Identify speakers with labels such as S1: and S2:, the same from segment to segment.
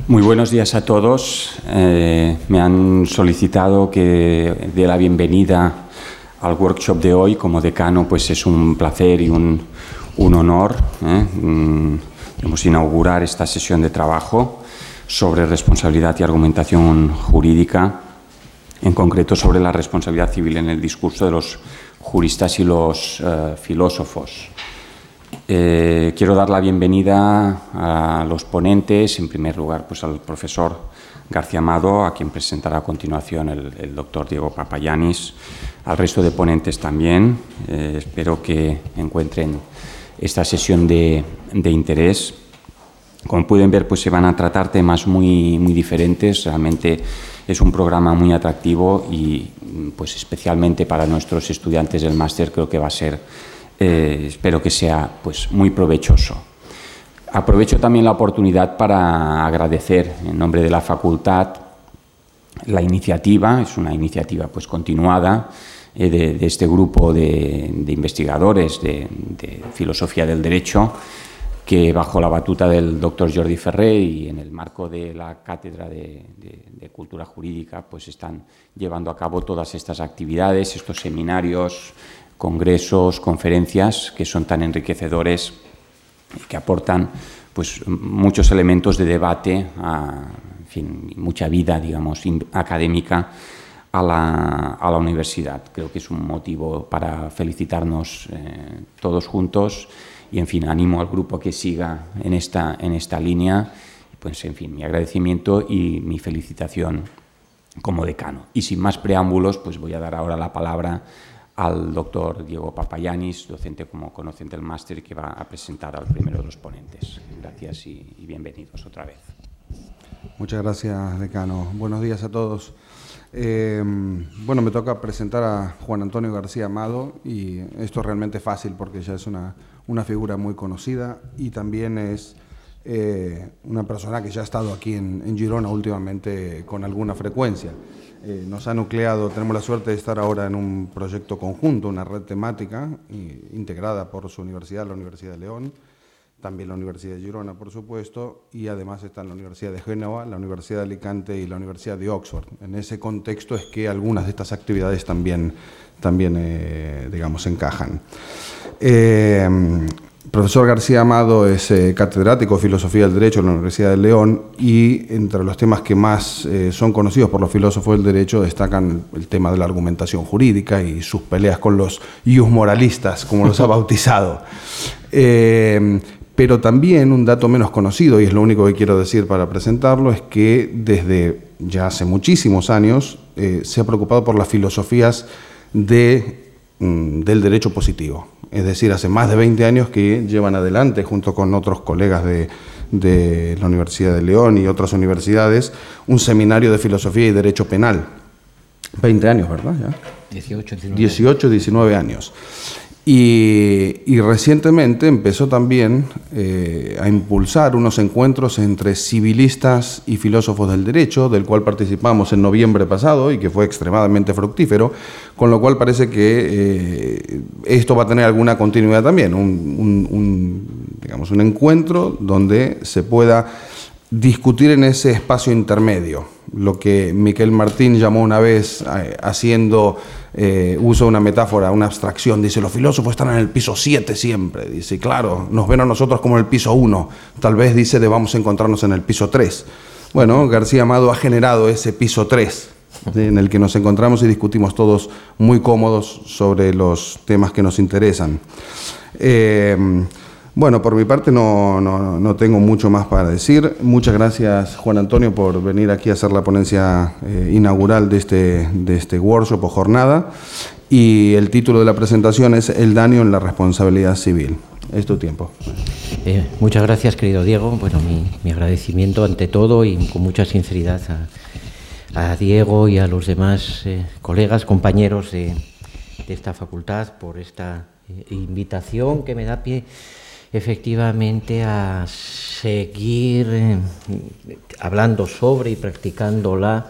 S1: Muy buenos días a todos. Me han solicitado que dé la bienvenida al workshop de hoy. Como decano, pues es un placer y un honor inaugurar esta sesión de trabajo sobre responsabilidad y argumentación jurídica, en concreto sobre la responsabilidad civil en el discurso de los juristas y los filósofos. Quiero dar la bienvenida a los ponentes, en primer lugar pues al profesor García Amado, a quien presentará a continuación el doctor Diego Papagiannis, al resto de ponentes también. Espero que encuentren esta sesión de interés. Como pueden ver, pues se van a tratar temas muy diferentes. Realmente es un programa muy atractivo y pues especialmente para nuestros estudiantes del máster creo que va a ser, espero que sea pues muy provechoso. Aprovecho también la oportunidad para agradecer en nombre de la facultad la iniciativa. Es una iniciativa pues continuada de este grupo de investigadores de filosofía del derecho, que bajo la batuta del doctor Jordi Ferrer y en el marco de la Cátedra de Cultura Jurídica, pues están llevando a cabo todas estas actividades, estos seminarios, congresos, conferencias, que son tan enriquecedores y que aportan pues muchos elementos de debate, en fin, mucha vida, digamos, académica a la universidad. Creo que es un motivo para felicitarnos todos juntos. Y, en fin, animo al grupo a que siga en esta línea. Pues, en fin, mi agradecimiento y mi felicitación como decano. Y sin más preámbulos, pues voy a dar ahora la palabra al doctor Diego Papagiannis, docente, como conocen, del máster, que va a presentar al primero de los ponentes. Gracias y bienvenidos otra vez.
S2: Muchas gracias, decano. Buenos días a todos. Bueno, me toca presentar a Juan Antonio García Amado, y esto es realmente fácil porque ya es una figura muy conocida y también es una persona que ya ha estado aquí en Girona últimamente con alguna frecuencia. Nos ha nucleado, tenemos la suerte de estar ahora en un proyecto conjunto, una red temática integrada por su universidad, la Universidad de León, también la Universidad de Girona, por supuesto, y además está en la Universidad de Génova, la Universidad de Alicante y la Universidad de Oxford. En ese contexto es que algunas de estas actividades también digamos, encajan. Profesor García Amado es catedrático de Filosofía del Derecho en la Universidad de León, y entre los temas que más son conocidos por los filósofos del derecho destacan el tema de la argumentación jurídica y sus peleas con los iusmoralistas, como los ha bautizado. Pero también un dato menos conocido, y es lo único que quiero decir para presentarlo, es que desde ya hace muchísimos años se ha preocupado por las filosofías del derecho positivo. Es decir, hace más de 20 años que llevan adelante, junto con otros colegas de la Universidad de León y otras universidades, un seminario de filosofía y derecho penal. 20 años, ¿verdad? ¿Ya? 18, 19 años. Y recientemente empezó también a impulsar unos encuentros entre civilistas y filósofos del derecho, del cual participamos en noviembre pasado y que fue extremadamente fructífero, con lo cual parece que esto va a tener alguna continuidad también, digamos, un encuentro donde se pueda discutir en ese espacio intermedio, lo que Miquel Martín llamó una vez, haciendo uso de una metáfora, una abstracción, dice: los filósofos están en el piso 7 siempre, dice, y claro, nos ven a nosotros como en el piso 1, tal vez, dice, debamos encontrarnos en el piso 3. Bueno, García Amado ha generado ese piso 3, ¿sí?, en el que nos encontramos y discutimos todos muy cómodos sobre los temas que nos interesan. Bueno, por mi parte no tengo mucho más para decir. Muchas gracias, Juan Antonio, por venir aquí a hacer la ponencia inaugural de este workshop o jornada. Y el título de la presentación es El daño en la responsabilidad civil. Es tu tiempo.
S3: Muchas gracias, querido Diego. Bueno, mi agradecimiento ante todo y con mucha sinceridad a Diego y a los demás colegas, compañeros de esta facultad por esta invitación que me da pie efectivamente a seguir hablando sobre y practicando la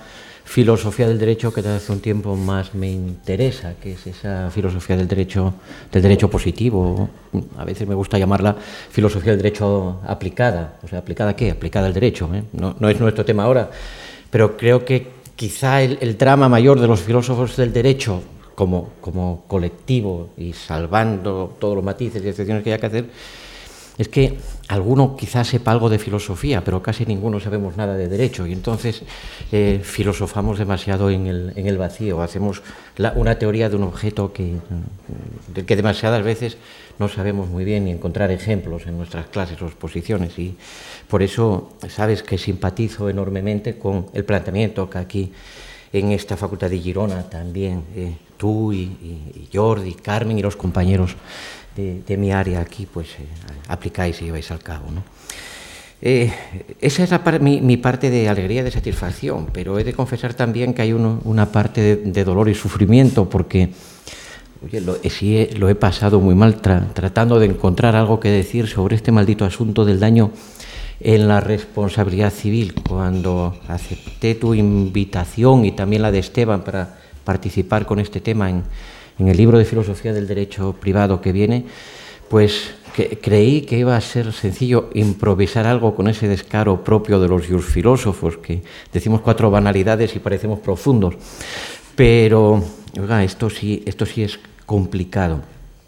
S3: filosofía del derecho que desde hace un tiempo más me interesa, que es esa filosofía del derecho positivo. A veces me gusta llamarla filosofía del derecho aplicada. O sea, ¿aplicada a qué? Aplicada al derecho, ¿eh? No es nuestro tema ahora, pero creo que quizá el drama mayor de los filósofos del derecho como colectivo y salvando todos los matices y excepciones que haya que hacer, es que alguno quizás sepa algo de filosofía, pero casi ninguno sabemos nada de derecho, y entonces filosofamos demasiado en el vacío, hacemos una teoría de un objeto del que demasiadas veces no sabemos muy bien ni encontrar ejemplos en nuestras clases o exposiciones, y por eso sabes que simpatizo enormemente con el planteamiento que aquí en esta Facultad de Girona también tú y Jordi, Carmen y los compañeros de mi área aquí, pues aplicáis y lleváis al cabo, ¿no? Esa es mi parte de alegría y de satisfacción, pero he de confesar también que hay una parte de dolor y sufrimiento, porque lo he pasado muy mal tratando de encontrar algo que decir sobre este maldito asunto del daño en la responsabilidad civil. Cuando acepté tu invitación y también la de Esteban para participar con este tema en el libro de filosofía del derecho privado que viene, pues creí que iba a ser sencillo improvisar algo con ese descaro propio de los filósofos, que decimos 4 banalidades y parecemos profundos, pero oiga, esto sí es complicado.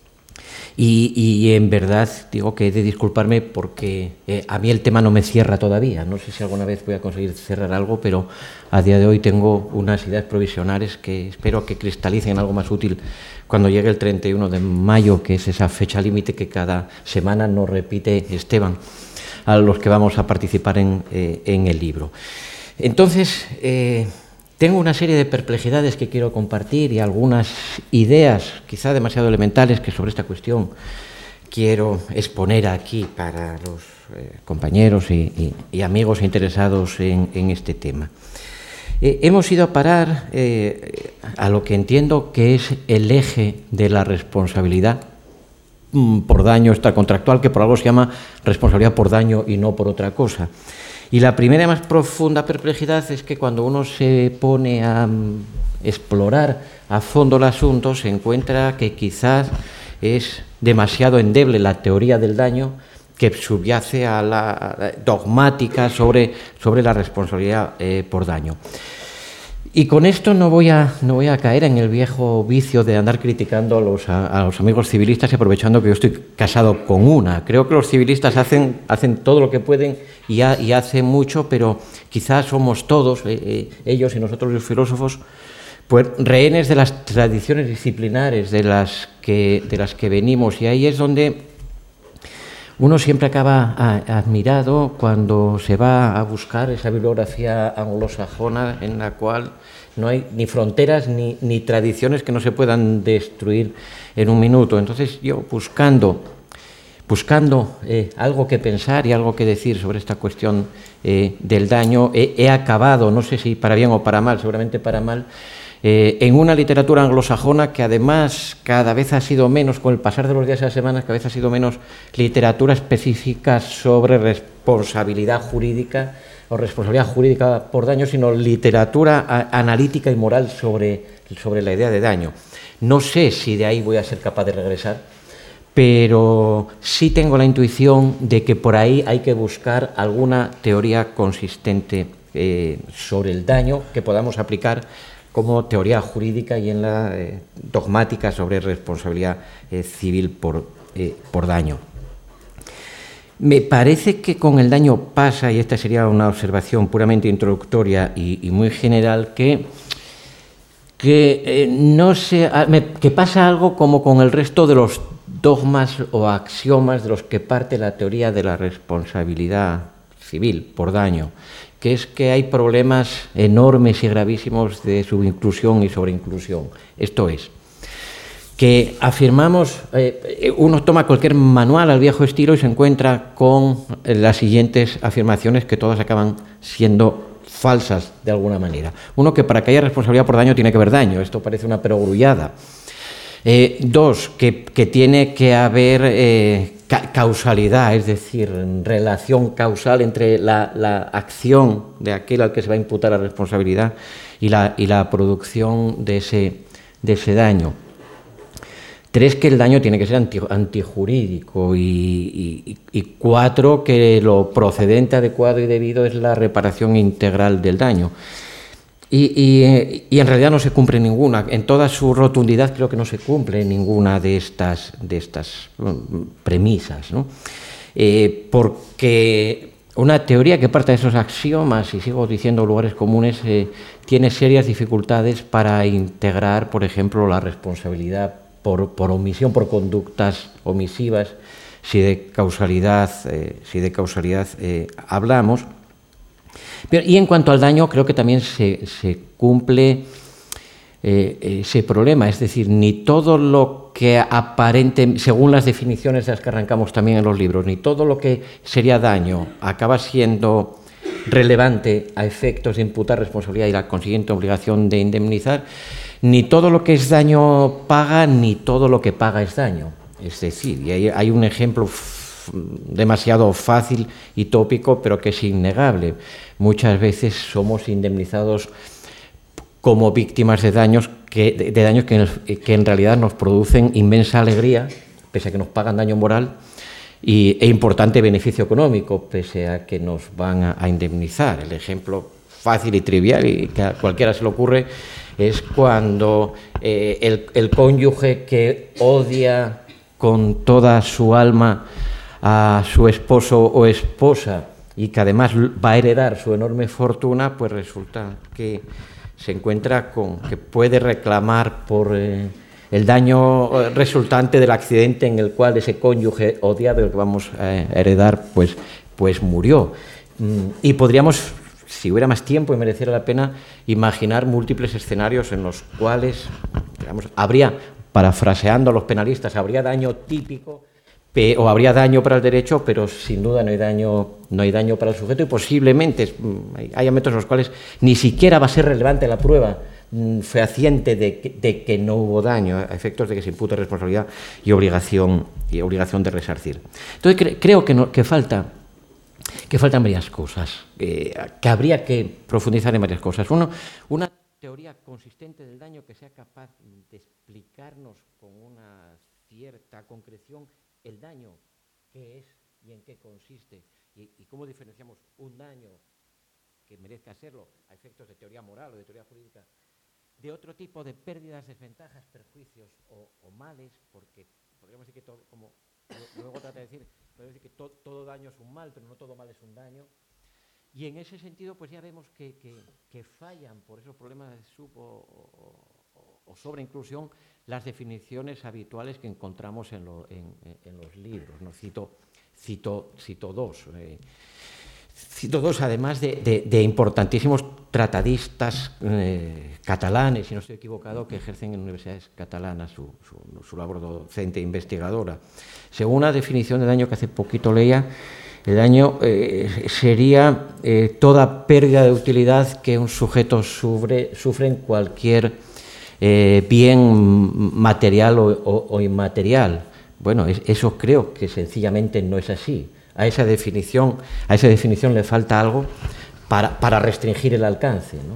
S3: Y en verdad digo que he de disculparme porque a mí el tema no me cierra todavía. No sé si alguna vez voy a conseguir cerrar algo, pero a día de hoy tengo unas ideas provisionales que espero que cristalicen en algo más útil cuando llegue el 31 de mayo, que es esa fecha límite que cada semana nos repite Esteban, a los que vamos a participar en el libro. Entonces, tengo una serie de perplejidades que quiero compartir y algunas ideas, quizá demasiado elementales, que sobre esta cuestión quiero exponer aquí para los compañeros y amigos interesados en este tema. Hemos ido a parar a lo que entiendo que es el eje de la responsabilidad por daño extracontractual, que por algo se llama responsabilidad por daño y no por otra cosa. Y la primera y más profunda perplejidad es que cuando uno se pone a explorar a fondo el asunto, se encuentra que quizás es demasiado endeble la teoría del daño que subyace a la dogmática sobre la responsabilidad por daño. Y con esto no voy a caer en el viejo vicio de andar criticando a los amigos civilistas y aprovechando que yo estoy casado con una. Creo que los civilistas hacen todo lo que pueden y hacen mucho, pero quizás somos todos, ellos y nosotros los filósofos, pues rehenes de las tradiciones disciplinares de las que venimos, y ahí es donde uno siempre acaba admirado cuando se va a buscar esa bibliografía anglosajona en la cual no hay ni fronteras ni tradiciones que no se puedan destruir en un minuto. Entonces yo buscando algo que pensar y algo que decir sobre esta cuestión del daño, he acabado, no sé si para bien o para mal, seguramente para mal, en una literatura anglosajona que además cada vez ha sido menos, con el pasar de los días y las semanas, cada vez ha sido menos literatura específica sobre responsabilidad jurídica o responsabilidad jurídica por daño, sino literatura analítica y moral sobre la idea de daño. No sé si de ahí voy a ser capaz de regresar, pero sí tengo la intuición de que por ahí hay que buscar alguna teoría consistente sobre el daño que podamos aplicar como teoría jurídica y en la dogmática sobre responsabilidad civil por daño. Me parece que con el daño pasa, y esta sería una observación puramente introductoria y muy general, que pasa algo como con el resto de los dogmas o axiomas de los que parte la teoría de la responsabilidad civil por daño, que es que hay problemas enormes y gravísimos de subinclusión y sobreinclusión. Esto es, que afirmamos, uno toma cualquier manual al viejo estilo y se encuentra con las siguientes afirmaciones que todas acaban siendo falsas de alguna manera. Uno, que para que haya responsabilidad por daño tiene que haber daño. Esto parece una perogrullada. Dos, que tiene que haber causalidad, es decir, relación causal entre la acción de aquel al que se va a imputar la responsabilidad y la producción de ese daño. 3, que el daño tiene que ser antijurídico y 4, que lo procedente, adecuado y debido es la reparación integral del daño. Y en realidad no se cumple ninguna. En toda su rotundidad creo que no se cumple ninguna de estas premisas, ¿no? Porque una teoría que parte de esos axiomas, y sigo diciendo lugares comunes, tiene serias dificultades para integrar, por ejemplo, la responsabilidad por omisión, por conductas omisivas, si de causalidad hablamos. Y en cuanto al daño, creo que también se cumple ese problema, es decir, ni todo lo que aparente, según las definiciones de las que arrancamos también en los libros, ni todo lo que sería daño acaba siendo relevante a efectos de imputar responsabilidad y la consiguiente obligación de indemnizar, ni todo lo que es daño paga, ni todo lo que paga es daño. Es decir, y hay un ejemplo demasiado fácil y tópico, pero que es innegable. Muchas veces somos indemnizados como víctimas de daños que en realidad nos producen inmensa alegría, pese a que nos pagan daño moral, e importante beneficio económico, pese a que nos van a indemnizar. El ejemplo fácil y trivial, y que a cualquiera se le ocurre, es cuando el cónyuge que odia con toda su alma a su esposo o esposa y que además va a heredar su enorme fortuna, pues resulta que se encuentra con que puede reclamar por el daño resultante del accidente en el cual ese cónyuge odiado, el que vamos a heredar, pues murió. Y podríamos, si hubiera más tiempo y mereciera la pena, imaginar múltiples escenarios en los cuales, digamos, habría, parafraseando a los penalistas, habría daño típico o habría daño para el derecho, pero sin duda no hay daño para el sujeto, y posiblemente hay ámbitos en los cuales ni siquiera va a ser relevante la prueba fehaciente de que no hubo daño, a efectos de que se impute responsabilidad y obligación de resarcir. Entonces creo que faltan varias cosas, que habría que profundizar en varias cosas. Una teoría consistente del daño que sea capaz de explicarnos con una cierta concreción el daño, qué es y en qué consiste, y cómo diferenciamos un daño que merezca serlo a efectos de teoría moral o de teoría jurídica de otro tipo de pérdidas, desventajas, perjuicios o males, porque podríamos decir que todo, como luego trata de decir, podríamos decir que todo daño es un mal, pero no todo mal es un daño. Y en ese sentido, pues ya vemos que fallan por esos problemas de sub o sobreinclusión las definiciones habituales que encontramos en los libros, ¿no? Cito dos. Cito dos, además de importantísimos tratadistas catalanes, si no estoy equivocado, que ejercen en universidades catalanas su labor docente e investigadora. Según una definición de daño que hace poquito leía, el daño sería toda pérdida de utilidad que un sujeto sufre en cualquier bien material o inmaterial. Bueno, eso creo que sencillamente no es así. A esa definición le falta algo para restringir el alcance, ¿no?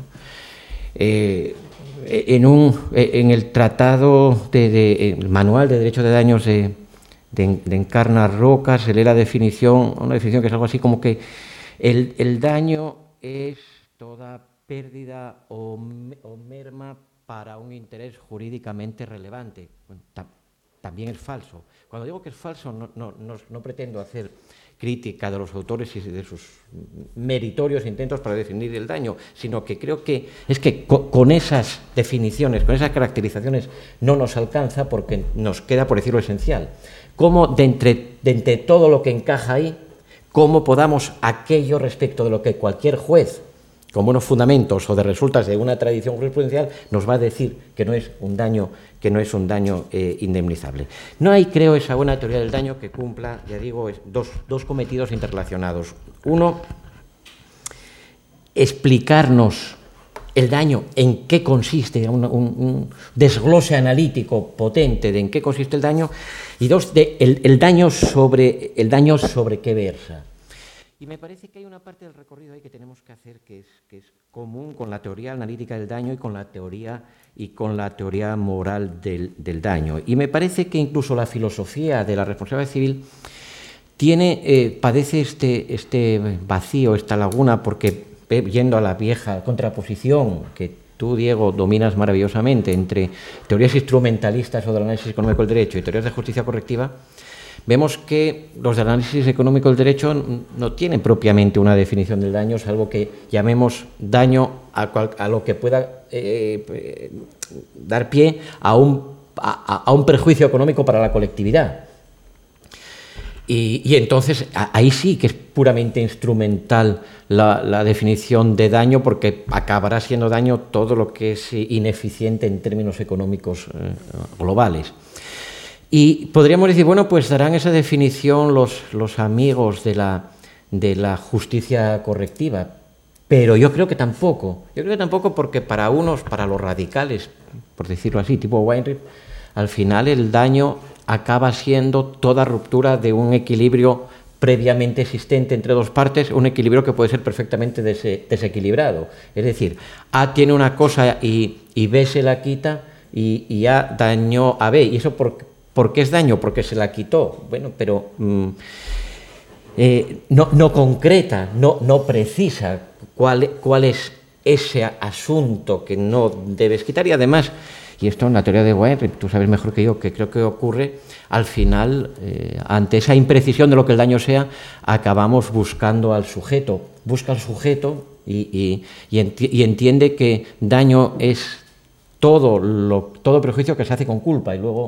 S3: En el tratado el manual de derecho de daños de Encarna Roca se lee una definición que es algo así como que el daño es toda pérdida o merma para un interés jurídicamente relevante. Bueno, también es falso. Cuando digo que es falso, no pretendo hacer crítica de los autores y de sus meritorios intentos para definir el daño, sino que creo que es que con esas definiciones, con esas caracterizaciones no nos alcanza, porque nos queda por decir lo esencial. Cómo de entre todo lo que encaja ahí, cómo podamos aquello respecto de lo que cualquier juez, con buenos fundamentos o de resultas de una tradición jurisprudencial, nos va a decir que no es un daño indemnizable. No hay, creo, esa buena teoría del daño que cumpla, ya digo, dos cometidos interrelacionados. Uno, explicarnos el daño, en qué consiste, un desglose analítico potente de en qué consiste el daño, y dos, el daño sobre qué versa. Y me parece que hay una parte del recorrido ahí que tenemos que hacer que es común con la teoría analítica del daño y con la teoría moral del daño. Y me parece que incluso la filosofía de la responsabilidad civil padece este vacío, esta laguna, porque yendo a la vieja contraposición que tú, Diego, dominas maravillosamente entre teorías instrumentalistas o del análisis económico del derecho y teorías de justicia correctiva, vemos que los del análisis económico del derecho no tienen propiamente una definición del daño, salvo que llamemos daño a lo que pueda dar pie a un perjuicio económico para la colectividad. Y entonces ahí sí que es puramente instrumental la definición de daño, porque acabará siendo daño todo lo que es ineficiente en términos económicos globales. Y podríamos decir, bueno, pues darán esa definición los amigos de la justicia correctiva, pero yo creo que tampoco. Yo creo que tampoco, porque para los radicales, por decirlo así, tipo Weinreich, al final el daño acaba siendo toda ruptura de un equilibrio previamente existente entre dos partes, un equilibrio que puede ser perfectamente desequilibrado. Es decir, A tiene una cosa y B se la quita, y A dañó a B. ¿Y eso por qué es daño? Porque se la quitó. Bueno, pero no concreta, no precisa cuál es ese asunto que no debes quitar. Y además, y esto en la teoría de Weinreich, tú sabes mejor que yo, que creo que ocurre, al final, ante esa imprecisión de lo que el daño sea, acabamos buscando al sujeto. Busca al sujeto y entiende que daño es todo prejuicio que se hace con culpa, y luego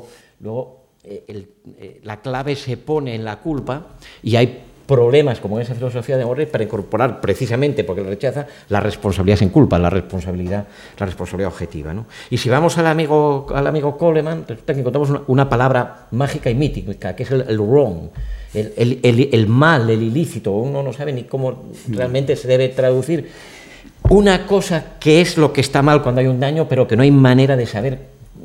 S3: la clave se pone en la culpa, y hay problemas, como en esa filosofía de Weinreich, para incorporar, precisamente porque la rechaza, la responsabilidad sin culpa, la responsabilidad objetiva, ¿no? Y si vamos al amigo Coleman, resulta que encontramos una palabra mágica y mítica, que es el wrong, el mal, el ilícito. Uno no sabe ni cómo realmente se debe traducir. Una cosa que es lo que está mal cuando hay un daño, pero que no hay manera de saber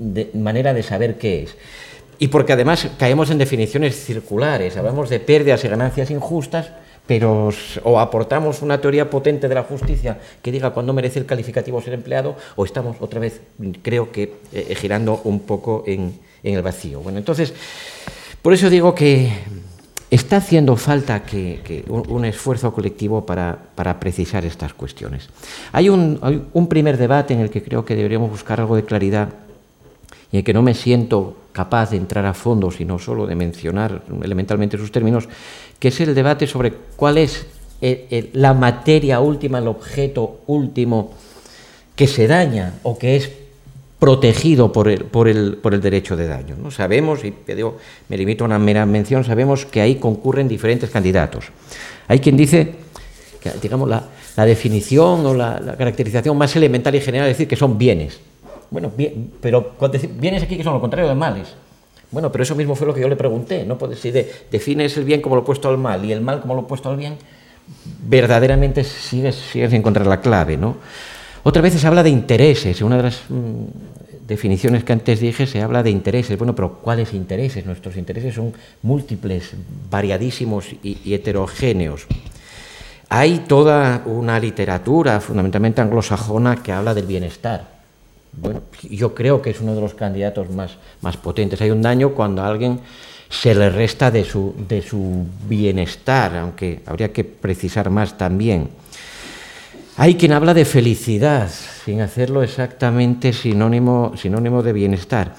S3: qué es. Y porque además caemos en definiciones circulares, hablamos de pérdidas y ganancias injustas, o aportamos una teoría potente de la justicia que diga cuándo merece el calificativo ser empleado, o estamos otra vez, creo que, girando un poco en el vacío. Bueno, entonces, por eso digo que está haciendo falta un esfuerzo colectivo para precisar estas cuestiones. Hay un primer debate en el que creo que deberíamos buscar algo de claridad, y en el que no me siento capaz de entrar a fondo, sino solo de mencionar elementalmente sus términos, que es el debate sobre cuál es la materia última, el objeto último que se daña o que es protegido por el derecho de daño, ¿no? Sabemos, y me limito a una mera mención, sabemos que ahí concurren diferentes candidatos. Hay quien dice que, digamos, la definición o la caracterización más elemental y general es decir que son bienes. Bueno, bien, pero bienes aquí que son lo contrario de males. Bueno, pero eso mismo fue lo que yo le pregunté, ¿no? Si defines el bien como lo opuesto al mal y el mal como lo opuesto al bien, verdaderamente sigues sin encontrar la clave, ¿no? Otras veces se habla de intereses. En una de las definiciones que antes dije se habla de intereses. Bueno, pero ¿cuáles intereses? Nuestros intereses son múltiples, variadísimos y heterogéneos. Hay toda una literatura, fundamentalmente anglosajona, que habla del bienestar. Bueno, yo creo que es uno de los candidatos más potentes. Hay un daño cuando a alguien se le resta de su bienestar, aunque habría que precisar más también. Hay quien habla de felicidad, sin hacerlo exactamente sinónimo de bienestar.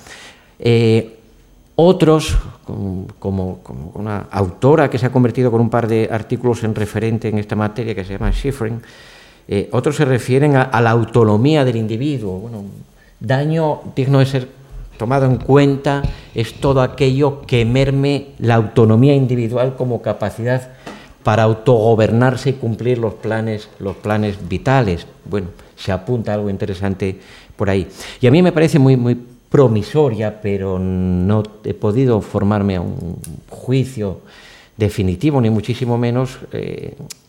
S3: Otros, como una autora que se ha convertido con un par de artículos en referente en esta materia, que se llama Schifrin, otros se refieren a la autonomía del individuo. Bueno, daño digno de ser tomado en cuenta es todo aquello que merme la autonomía individual como capacidad para autogobernarse y cumplir los planes vitales. Bueno, se apunta algo interesante por ahí. Y a mí me parece muy, muy promisoria, pero no he podido formarme a un juicio definitivo, ni muchísimo menos.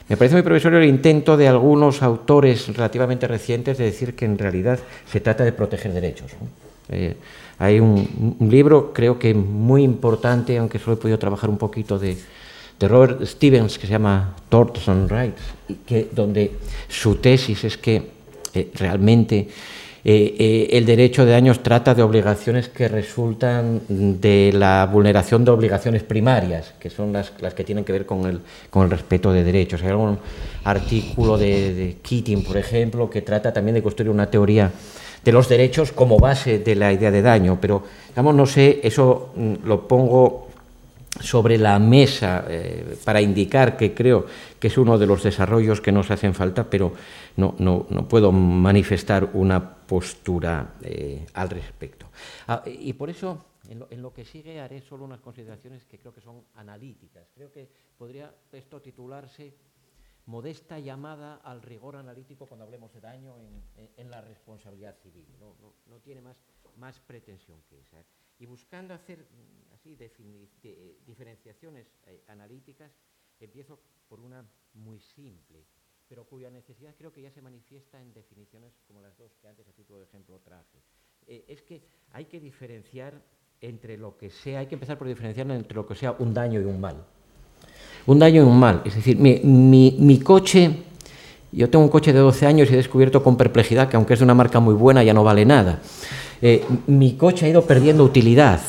S3: Me parece muy provisorio el intento de algunos autores relativamente recientes de decir que en realidad se trata de proteger derechos, ¿no? Hay un libro, creo que muy importante, aunque solo he podido trabajar un poquito, de Robert Stevens, que se llama Torts and Rights, donde su tesis es que realmente el derecho de daños trata de obligaciones que resultan de la vulneración de obligaciones primarias, que son las que tienen que ver con el respeto de derechos. Hay algún artículo de Keating, por ejemplo, que trata también de construir una teoría de los derechos como base de la idea de daño, pero, digamos, no sé, eso lo pongo sobre la mesa para indicar que creo que es uno de los desarrollos que nos hacen falta, pero no puedo manifestar una postura al respecto. Y por eso, en lo que sigue, haré solo unas consideraciones que creo que son analíticas. Creo que podría esto titularse modesta llamada al rigor analítico cuando hablemos de daño en la responsabilidad civil. No tiene más pretensión que esa. Y buscando hacer así diferenciaciones analíticas, empiezo por una muy simple, pero cuya necesidad creo que ya se manifiesta en definiciones como las dos que antes a título de ejemplo traje. Es que hay que diferenciar entre lo que sea, hay que empezar por diferenciar entre lo que sea un daño y un mal. Un daño y un mal, es decir, mi coche, yo tengo un coche de 12 años y he descubierto con perplejidad que aunque es de una marca muy buena ya no vale nada. Mi coche ha ido perdiendo utilidad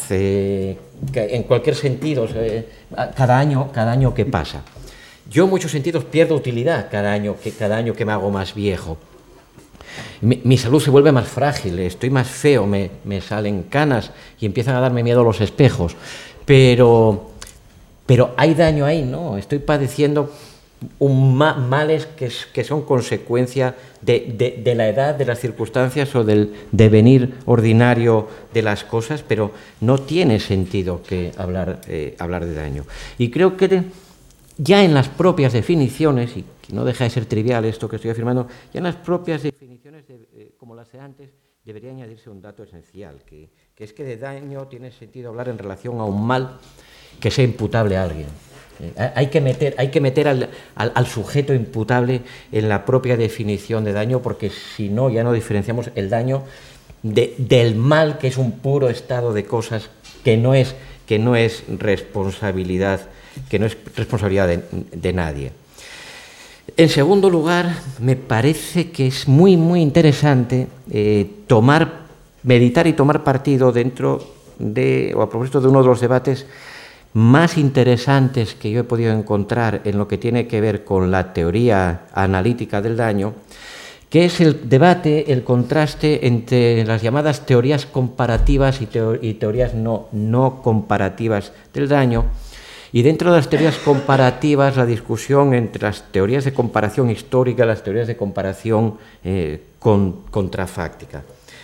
S3: en cualquier sentido, cada año que pasa. Yo en muchos sentidos pierdo utilidad cada año que me hago más viejo. Mi salud se vuelve más frágil, estoy más feo, me salen canas y empiezan a darme miedo los espejos. Pero hay daño ahí, ¿no? Estoy padeciendo males que son consecuencia de la edad, de las circunstancias o del devenir ordinario de las cosas, pero no tiene sentido que hablar de daño. Y creo que ya en las propias definiciones, y no deja de ser trivial esto que estoy afirmando, ya en las propias definiciones, como las de antes, debería añadirse un dato esencial, que es que de daño tiene sentido hablar en relación a un mal que sea imputable a alguien. Hay que meter al sujeto imputable en la propia definición de daño, porque si no, ya no diferenciamos el daño del mal, que es un puro estado de cosas que no es responsabilidad de nadie. En segundo lugar, me parece que es muy, muy interesante meditar y tomar partido dentro o a propósito de uno de los debates más interesantes que yo he podido encontrar en lo que tiene que ver con la teoría analítica del daño, que es el debate, el contraste entre las llamadas teorías comparativas y teorías no comparativas del daño. Y dentro de las teorías comparativas, la discusión entre las teorías de comparación histórica y las teorías de comparación contrafáctica.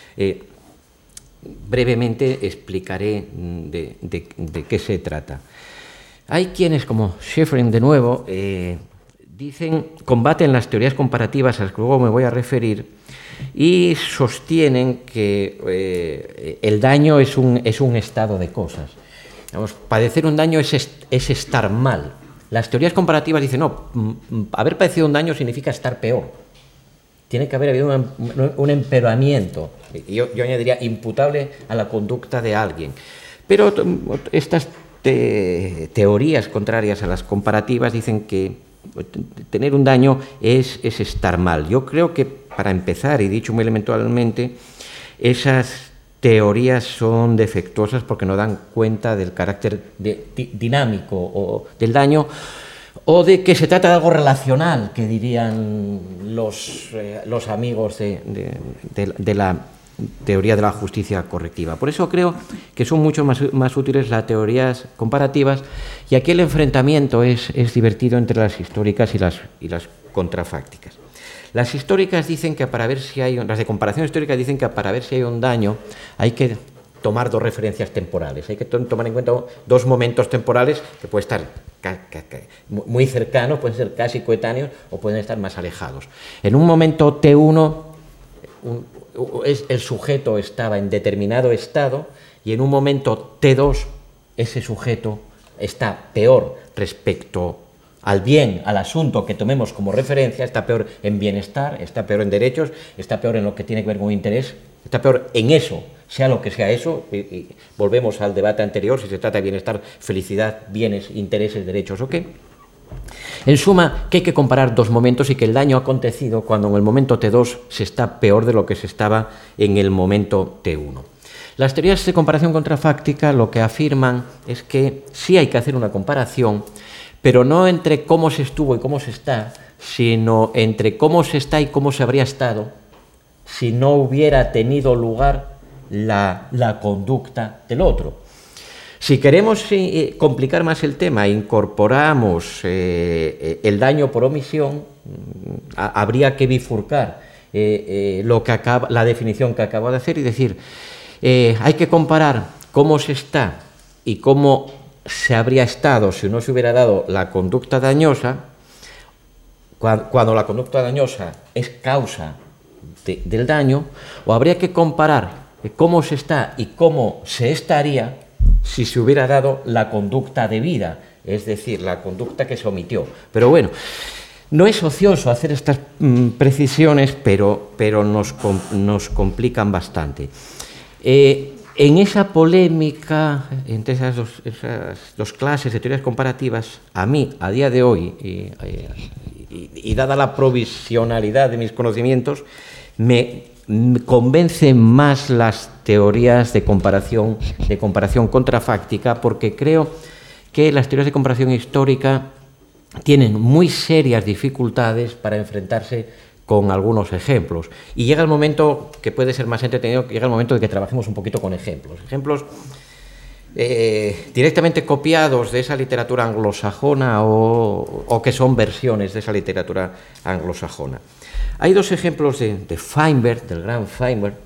S3: Brevemente explicaré de qué se trata. Hay quienes, como Schifrin de nuevo, combaten las teorías comparativas a las que luego me voy a referir y sostienen que el daño es un estado de cosas. Digamos, padecer un daño es estar mal. Las teorías comparativas dicen, no, haber padecido un daño significa estar peor. Tiene que haber habido un empeoramiento, yo añadiría imputable a la conducta de alguien. Pero estas teorías contrarias a las comparativas dicen que tener un daño es estar mal. Yo creo que, para empezar, y dicho muy elementalmente, esas teorías son defectuosas porque no dan cuenta del carácter dinámico o del daño, o de que se trata de algo relacional, que dirían los amigos de la teoría de la justicia correctiva. Por eso creo que son mucho más útiles las teorías comparativas, y aquí el enfrentamiento es divertido entre las históricas y las contrafácticas. Las históricas dicen que las de comparación histórica dicen que para ver si hay un daño hay que tomar dos referencias temporales, hay que tomar en cuenta dos momentos temporales que pueden estar muy cercanos, pueden ser casi coetáneos o pueden estar más alejados. En un momento T1 el sujeto estaba en determinado estado y en un momento T2 ese sujeto está peor respecto al bien, al asunto que tomemos como referencia, está peor en bienestar, está peor en derechos, está peor en lo que tiene que ver con interés, está peor en eso, sea lo que sea eso, y volvemos al debate anterior, si se trata de bienestar, felicidad, bienes, intereses, derechos o qué. En suma, que hay que comparar dos momentos y que el daño ha acontecido cuando en el momento T2 se está peor de lo que se estaba en el momento T1. Las teorías de comparación contrafáctica lo que afirman es que sí hay que hacer una comparación, pero no entre cómo se estuvo y cómo se está, sino entre cómo se está y cómo se habría estado si no hubiera tenido lugar la conducta del otro. Si queremos complicar más el tema, incorporamos el daño por omisión, habría que bifurcar la definición que acabo de hacer y decir, hay que comparar cómo se está y cómo se habría estado si no se hubiera dado la conducta dañosa, cuando la conducta dañosa es causa del daño, o habría que comparar cómo se está y cómo se estaría si se hubiera dado la conducta debida, es decir, la conducta que se omitió. Pero bueno, no es ocioso hacer estas precisiones, pero nos complican bastante. En esa polémica entre esas dos clases de teorías comparativas, a mí, a día de hoy, y dada la provisionalidad de mis conocimientos, me convencen más las teorías de comparación contrafáctica, porque creo que las teorías de comparación histórica tienen muy serias dificultades para enfrentarse con algunos ejemplos. Y llega el momento, que puede ser más entretenido, llega el momento de que trabajemos un poquito con ejemplos. Ejemplos directamente copiados de esa literatura anglosajona o que son versiones de esa literatura anglosajona. Hay dos ejemplos de Feinberg, del gran Feinberg,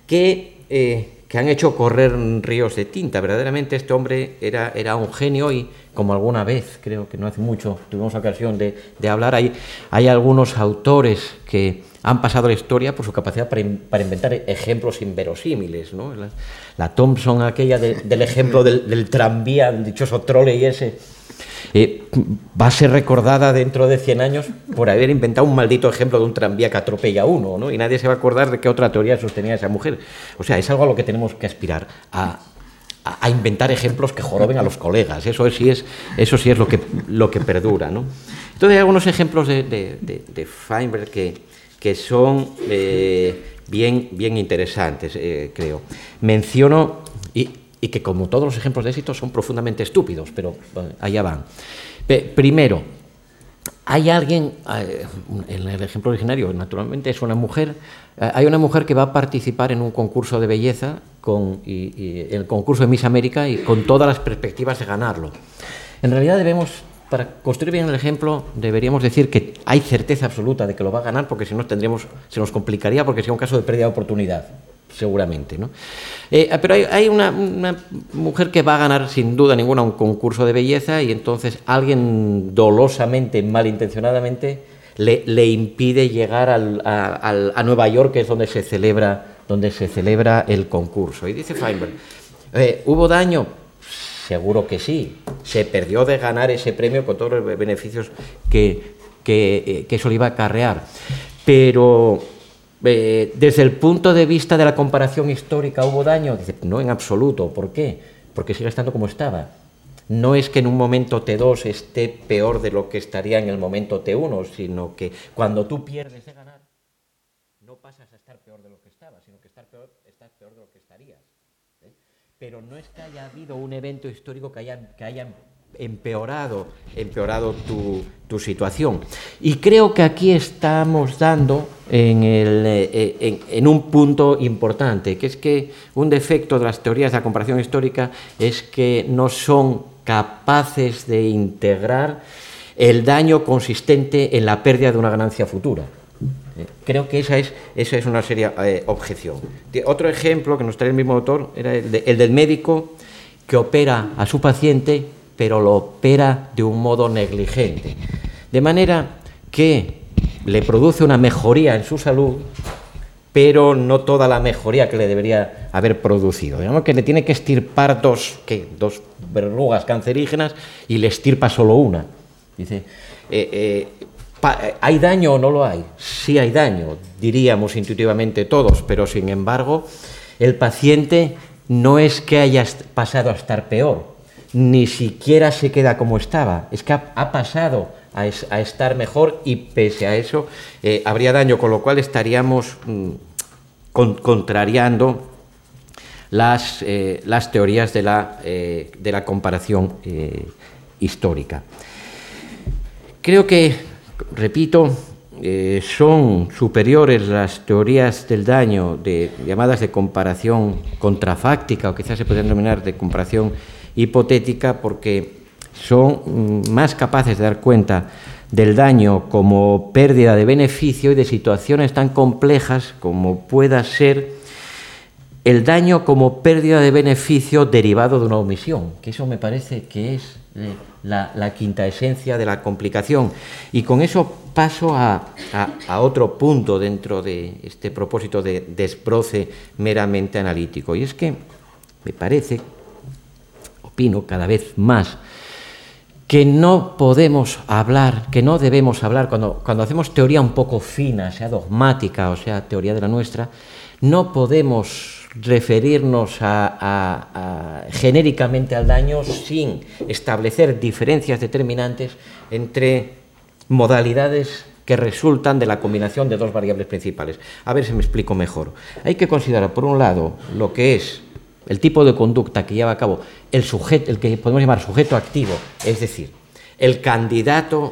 S3: que han hecho correr ríos de tinta. Verdaderamente este hombre era un genio y, como alguna vez, creo que no hace mucho, tuvimos ocasión de hablar, hay algunos autores que han pasado la historia por su capacidad para inventar ejemplos inverosímiles, ¿no? La Thompson, aquella del ejemplo del tranvía, el dichoso trolley ese, va a ser recordada dentro de 100 años por haber inventado un maldito ejemplo de un tranvía que atropella a uno, ¿no? Y nadie se va a acordar de qué otra teoría sostenía esa mujer. O sea, es algo a lo que tenemos que aspirar, a inventar ejemplos que joroben a los colegas. Eso sí es lo que perdura, ¿no? Entonces hay algunos ejemplos de Feinberg que son bien interesantes, creo. Menciono, y que como todos los ejemplos de éxito son profundamente estúpidos, pero allá van. Primero, hay alguien, en el ejemplo originario, naturalmente, es una mujer, hay una mujer que va a participar en un concurso de belleza, el concurso de Miss América, y con todas las perspectivas de ganarlo. En realidad para construir bien el ejemplo, deberíamos decir que hay certeza absoluta de que lo va a ganar, porque si no se nos complicaría, porque sería un caso de pérdida de oportunidad, seguramente, ¿no? Pero hay una mujer que va a ganar sin duda ninguna un concurso de belleza, y entonces alguien dolosamente, malintencionadamente, le impide llegar a Nueva York, que es donde se celebra el concurso. Y dice Feinberg, ¿hubo daño? Seguro que sí. Se perdió de ganar ese premio con todos los beneficios que eso le iba a acarrear. Pero desde el punto de vista de la comparación histórica, ¿hubo daño? Dice, no, en absoluto. ¿Por qué? Porque sigue estando como estaba. No es que en un momento T2 esté peor de lo que estaría en el momento T1, sino que cuando tú pierdes de ganar, no pasas a estar peor de lo que estaba, sino que estás peor de lo que estarías. Pero no es que haya habido un evento histórico que haya empeorado tu situación. Y creo que aquí estamos dando en un punto importante, que es que un defecto de las teorías de la comparación histórica es que no son capaces de integrar el daño consistente en la pérdida de una ganancia futura. Creo que esa es una seria objeción. Otro ejemplo que nos trae el mismo autor era el del médico que opera a su paciente, pero lo opera de un modo negligente, de manera que le produce una mejoría en su salud, pero no toda la mejoría que le debería haber producido. Digamos que le tiene que extirpar dos verrugas cancerígenas y le extirpa solo una. Dice, ¿hay daño o no lo hay? Sí hay daño, diríamos intuitivamente todos, pero sin embargo el paciente no es que haya pasado a estar peor, ni siquiera se queda como estaba, es que ha pasado a estar mejor y pese a eso habría daño, con lo cual estaríamos contrariando las teorías de la comparación histórica. Creo que, repito, son superiores las teorías del daño llamadas de comparación contrafáctica, o quizás se podrían denominar de comparación hipotética, porque son más capaces de dar cuenta del daño como pérdida de beneficio y de situaciones tan complejas como pueda ser el daño como pérdida de beneficio derivado de una omisión, que eso me parece que es la quinta esencia de la complicación. Y con eso paso a otro punto dentro de este propósito de desbroce meramente analítico, y es que me parece, opino cada vez más, que no podemos hablar, que no debemos hablar, cuando hacemos teoría un poco fina, sea dogmática o sea teoría de la nuestra, no podemos referirnos genéricamente al daño sin establecer diferencias determinantes entre modalidades que resultan de la combinación de dos variables principales. A ver si me explico mejor. Hay que considerar, por un lado, lo que es el tipo de conducta que lleva a cabo el sujeto, el que podemos llamar sujeto activo, es decir, el candidato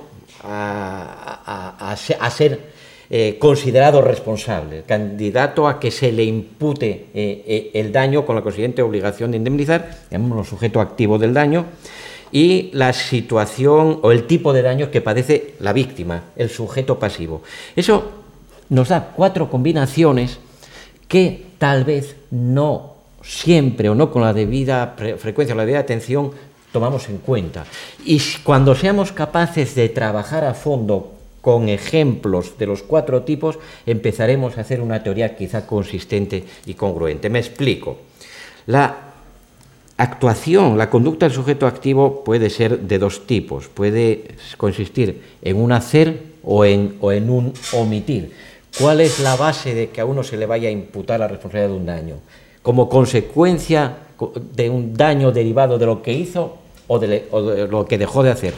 S3: a ser considerado responsable, el candidato a que se le impute el daño con la consiguiente obligación de indemnizar, llamémoslo sujeto activo del daño, y la situación o el tipo de daño que padece la víctima, el sujeto pasivo. Eso nos da 4 combinaciones que tal vez no siempre o no con la debida frecuencia o la debida atención tomamos en cuenta. Y cuando seamos capaces de trabajar a fondo con ejemplos de los 4 tipos, empezaremos a hacer una teoría quizá consistente y congruente. Me explico. La actuación, la conducta del sujeto activo puede ser de 2 tipos. Puede consistir en un hacer o en un omitir. ¿Cuál es la base de que a uno se le vaya a imputar la responsabilidad de un daño? Como consecuencia de un daño derivado de lo que hizo o de lo que dejó de hacer.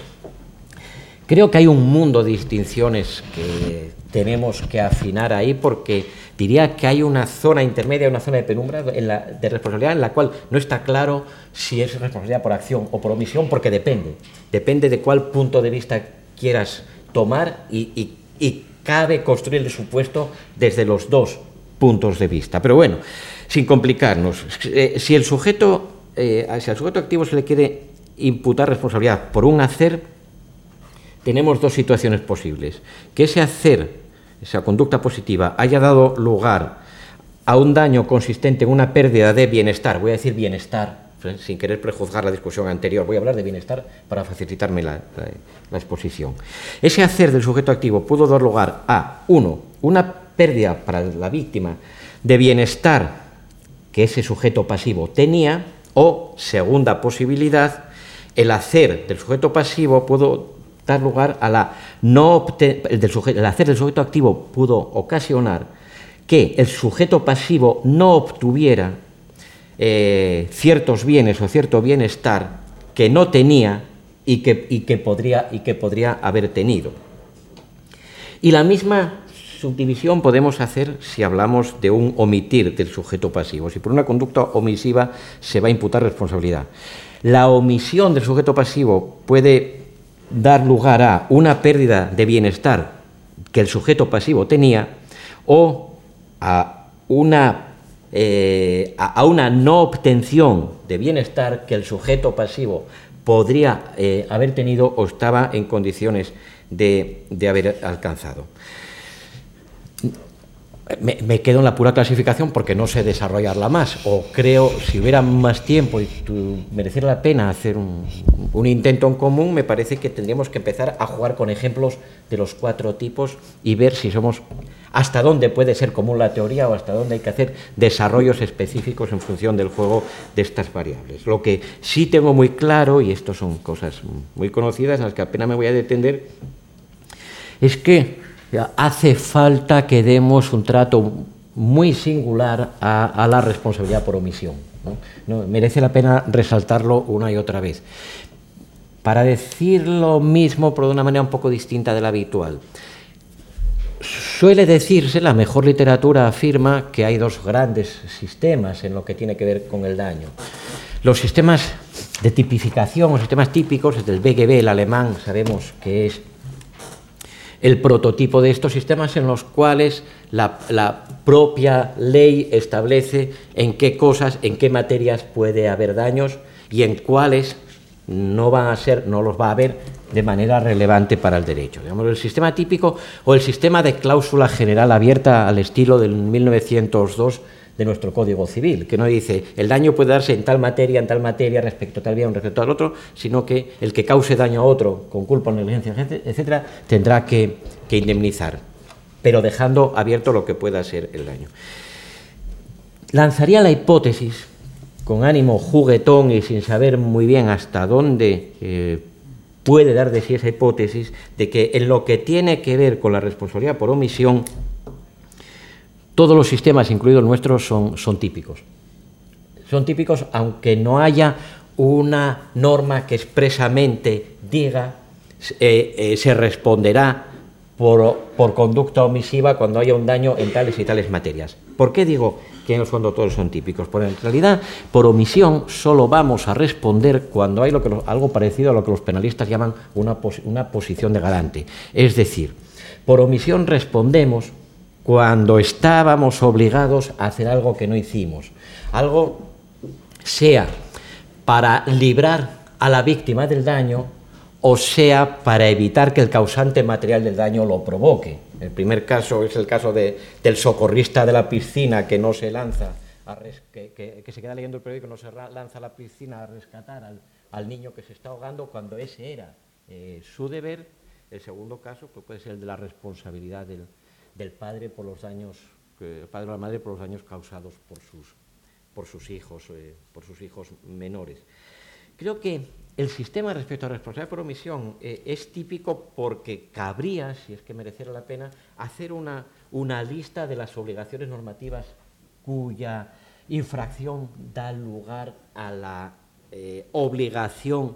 S3: Creo que hay un mundo de distinciones que tenemos que afinar ahí, porque diría que hay una zona intermedia, una zona de penumbra de responsabilidad en la cual no está claro si es responsabilidad por acción o por omisión, porque depende de cuál punto de vista quieras tomar y cabe construir el supuesto desde los 2 puntos de vista. Pero bueno, sin complicarnos, si al sujeto activo se le quiere imputar responsabilidad por un hacer, tenemos 2 situaciones posibles. Que ese hacer, esa conducta positiva, haya dado lugar a un daño consistente en una pérdida de bienestar. Voy a decir bienestar, sin querer prejuzgar la discusión anterior. Voy a hablar de bienestar para facilitarme la exposición. Ese hacer del sujeto activo pudo dar lugar a, 1, una pérdida para la víctima de bienestar que ese sujeto pasivo tenía, o, segunda posibilidad, el hacer del sujeto pasivo pudo dar lugar a el hacer del sujeto activo pudo ocasionar que el sujeto pasivo no obtuviera ciertos bienes o cierto bienestar que no tenía y que podría haber tenido. Y la misma subdivisión podemos hacer si hablamos de un omitir del sujeto pasivo. Si por una conducta omisiva se va a imputar responsabilidad. La omisión del sujeto pasivo puede dar lugar a una pérdida de bienestar que el sujeto pasivo tenía, o a una no obtención de bienestar que el sujeto pasivo podría haber tenido o estaba en condiciones de haber alcanzado. Me quedo en la pura clasificación porque no sé desarrollarla más, o creo, si hubiera más tiempo y mereciera la pena hacer un intento en común, me parece que tendríamos que empezar a jugar con ejemplos de los 4 tipos y ver si somos, hasta dónde puede ser común la teoría o hasta dónde hay que hacer desarrollos específicos en función del juego de estas variables. Lo que sí tengo muy claro, y esto son cosas muy conocidas en las que apenas me voy a detener, es que hace falta que demos un trato muy singular a la responsabilidad por omisión, ¿no? Merece la pena resaltarlo una y otra vez. Para decir lo mismo, pero de una manera un poco distinta de la habitual, suele decirse, la mejor literatura afirma que hay dos grandes sistemas en lo que tiene que ver con el daño. Los sistemas de tipificación, o sistemas típicos, desde el BGB, el alemán, sabemos que es el prototipo de estos sistemas, en los cuales la propia ley establece en qué cosas, en qué materias puede haber daños y en cuáles no los va a haber de manera relevante para el derecho. Digamos, el sistema típico o el sistema de cláusula general abierta al estilo del 1902 de nuestro Código Civil, que no dice el daño puede darse en tal materia, respecto a tal bien, respecto al otro, sino que el que cause daño a otro con culpa o negligencia, etcétera, tendrá que indemnizar, pero dejando abierto lo que pueda ser el daño. Lanzaría la hipótesis, con ánimo juguetón y sin saber muy bien hasta dónde puede dar de sí esa hipótesis, de que en lo que tiene que ver con la responsabilidad por omisión, todos los sistemas, incluido el nuestro, son típicos. Son típicos aunque no haya una norma que expresamente diga se responderá por conducta omisiva cuando haya un daño en tales y tales materias. ¿Por qué digo que en el fondo todos son típicos? Porque en realidad, por omisión, solo vamos a responder cuando hay algo parecido a lo que los penalistas llaman una posición de garante. Es decir, por omisión respondemos cuando estábamos obligados a hacer algo que no hicimos. Algo sea para librar a la víctima del daño o sea para evitar que el causante material del daño lo provoque. El primer caso es el caso del socorrista de la piscina que no se lanza, que se queda leyendo el periódico, no se lanza a la piscina a rescatar al niño que se está ahogando cuando ese era su deber. El segundo caso pues puede ser el de la responsabilidad del padre por los daños, el padre o la madre por los daños causados por sus hijos menores. Creo que el sistema respecto a responsabilidad por omisión es típico porque cabría, si es que mereciera la pena, hacer una lista de las obligaciones normativas cuya infracción da lugar a la obligación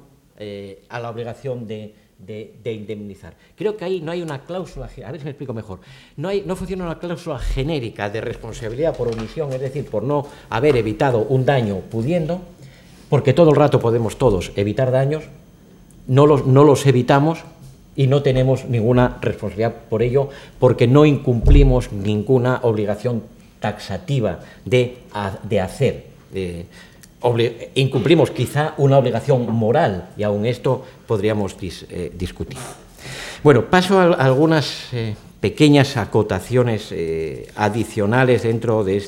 S3: de indemnizar. Creo que ahí no hay una cláusula, a ver si me explico mejor, no funciona una cláusula genérica de responsabilidad por omisión, es decir, por no haber evitado un daño pudiendo, porque todo el rato podemos todos evitar daños, no los evitamos y no tenemos ninguna responsabilidad por ello, porque no incumplimos ninguna obligación taxativa de hacer. Incumplimos quizá una obligación moral y aún esto podríamos discutir. Bueno, paso a algunas pequeñas acotaciones adicionales dentro de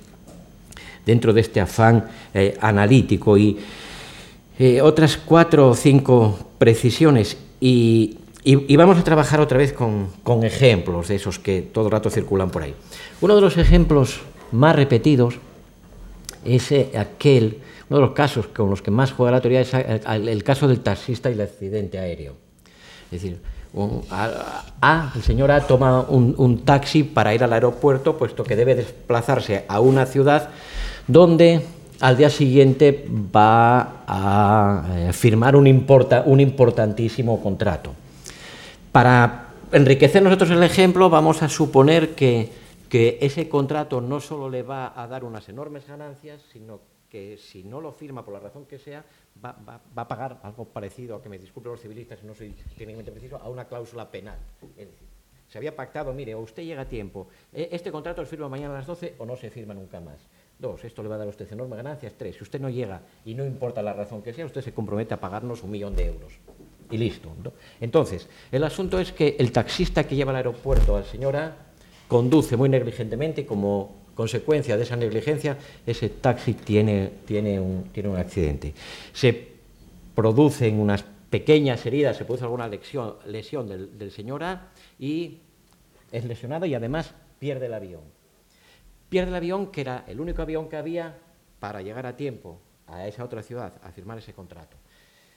S3: este afán analítico y otras 4 o 5 precisiones y vamos a trabajar otra vez con ejemplos de esos que todo el rato circulan por ahí. Uno de los ejemplos más repetidos es uno de los casos con los que más juega la teoría es el caso del taxista y el accidente aéreo. Es decir, el señor A toma un taxi para ir al aeropuerto, puesto que debe desplazarse a una ciudad donde al día siguiente va a firmar un importantísimo contrato. Para enriquecer nosotros el ejemplo, vamos a suponer que ese contrato no solo le va a dar unas enormes ganancias, sino que si no lo firma por la razón que sea, va a pagar algo parecido, a que me disculpen los civilistas si no soy técnicamente preciso, a una cláusula penal. Es decir, se había pactado, mire, o usted llega a tiempo, este contrato se firma mañana a las 12 o no se firma nunca más. 2, esto le va a dar a usted enormes ganancias. 3, si usted no llega y no importa la razón que sea, usted se compromete a pagarnos 1.000.000 de euros. Y listo, ¿no? Entonces, el asunto es que el taxista que lleva al aeropuerto al señor A conduce muy negligentemente y como consecuencia de esa negligencia, ese taxi tiene un accidente. Se producen unas pequeñas heridas, se produce alguna lesión del señor A y es lesionado y además pierde el avión. Pierde el avión, que era el único avión que había para llegar a tiempo a esa otra ciudad a firmar ese contrato.